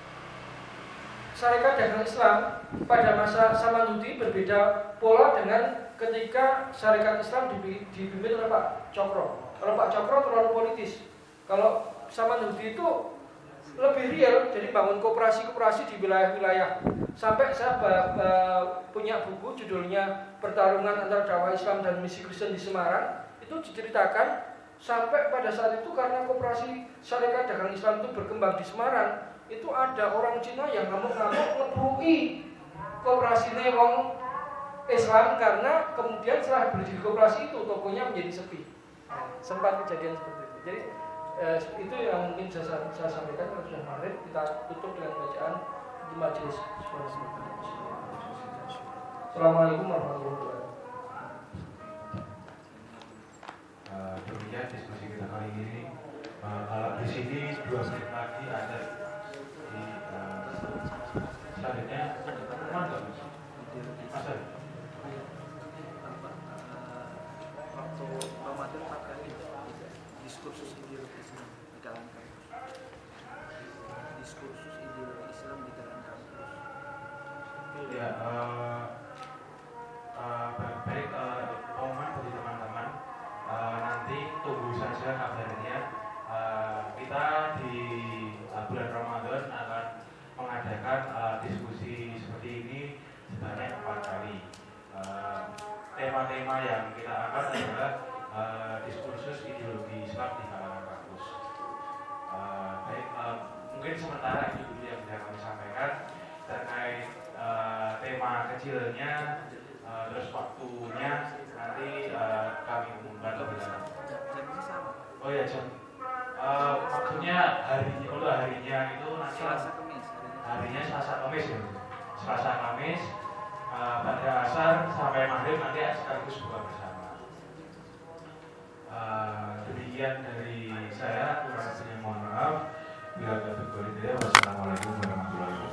Syarikat Dagang Islam pada masa Samanhudi berbeda pola dengan ketika Syarikat Islam dipimpin oleh Pak Cokro. Kalau Pak Cokro terlalu politis. Kalau Samanhudi itu lebih real, jadi bangun koperasi-koperasi di wilayah-wilayah. Sampai saya punya buku judulnya Pertarungan Antara Dakwah Islam dan Misi Kristen di Semarang. Itu diceritakan sampai pada saat itu karena koperasi Syarikat Dagang Islam itu berkembang di Semarang, itu ada orang Cina yang ngamuk-ngamuk ngebrui koperasinya wong Islam karena kemudian setelah berdiri koperasi itu tokonya menjadi sepi. Sempat kejadian seperti itu. Jadi itu yang mungkin saya sampaikan. Kalau sudah maghrib kita tutup dengan bacaan di majelis. Assalamualaikum warahmatullahi wabarakatuh. Demikian diskusi kita kali ini. Kalau di sini 2 menit lagi ada di selanjutnya mana masa waktu Ramadan 4 kali diskursus ideologi Islam di kalangan kampus. Diskursus ideologi Islam di kalangan kampus. Ya, baik pengumuman bagi teman-teman. Nanti tunggu saja kabarnya. Kita di bulan Ramadan akan mengadakan diskusi seperti ini sebanyak 4 kali. Tema-tema yang kita angkat adalah diskursus ideologi Islam di kalangan kampus. Mungkin sementara itu dulu yang bisa kami sampaikan terkait tema kecilnya, terus waktunya nanti kami umumkan lebih lanjut. Jamnya sama. Oh ya, jam. Maksudnya harinya itu nanti Selasa Kamis. harinya Selasa Kamis ya. Selasa Kamis pada asar sampai maghrib nanti sekaligus buka bersama. Demikian dari saya, kurang lebihnya mohon maaf. Bila ada bergolong, wassalamualaikum warahmatullahi wabarakatuh.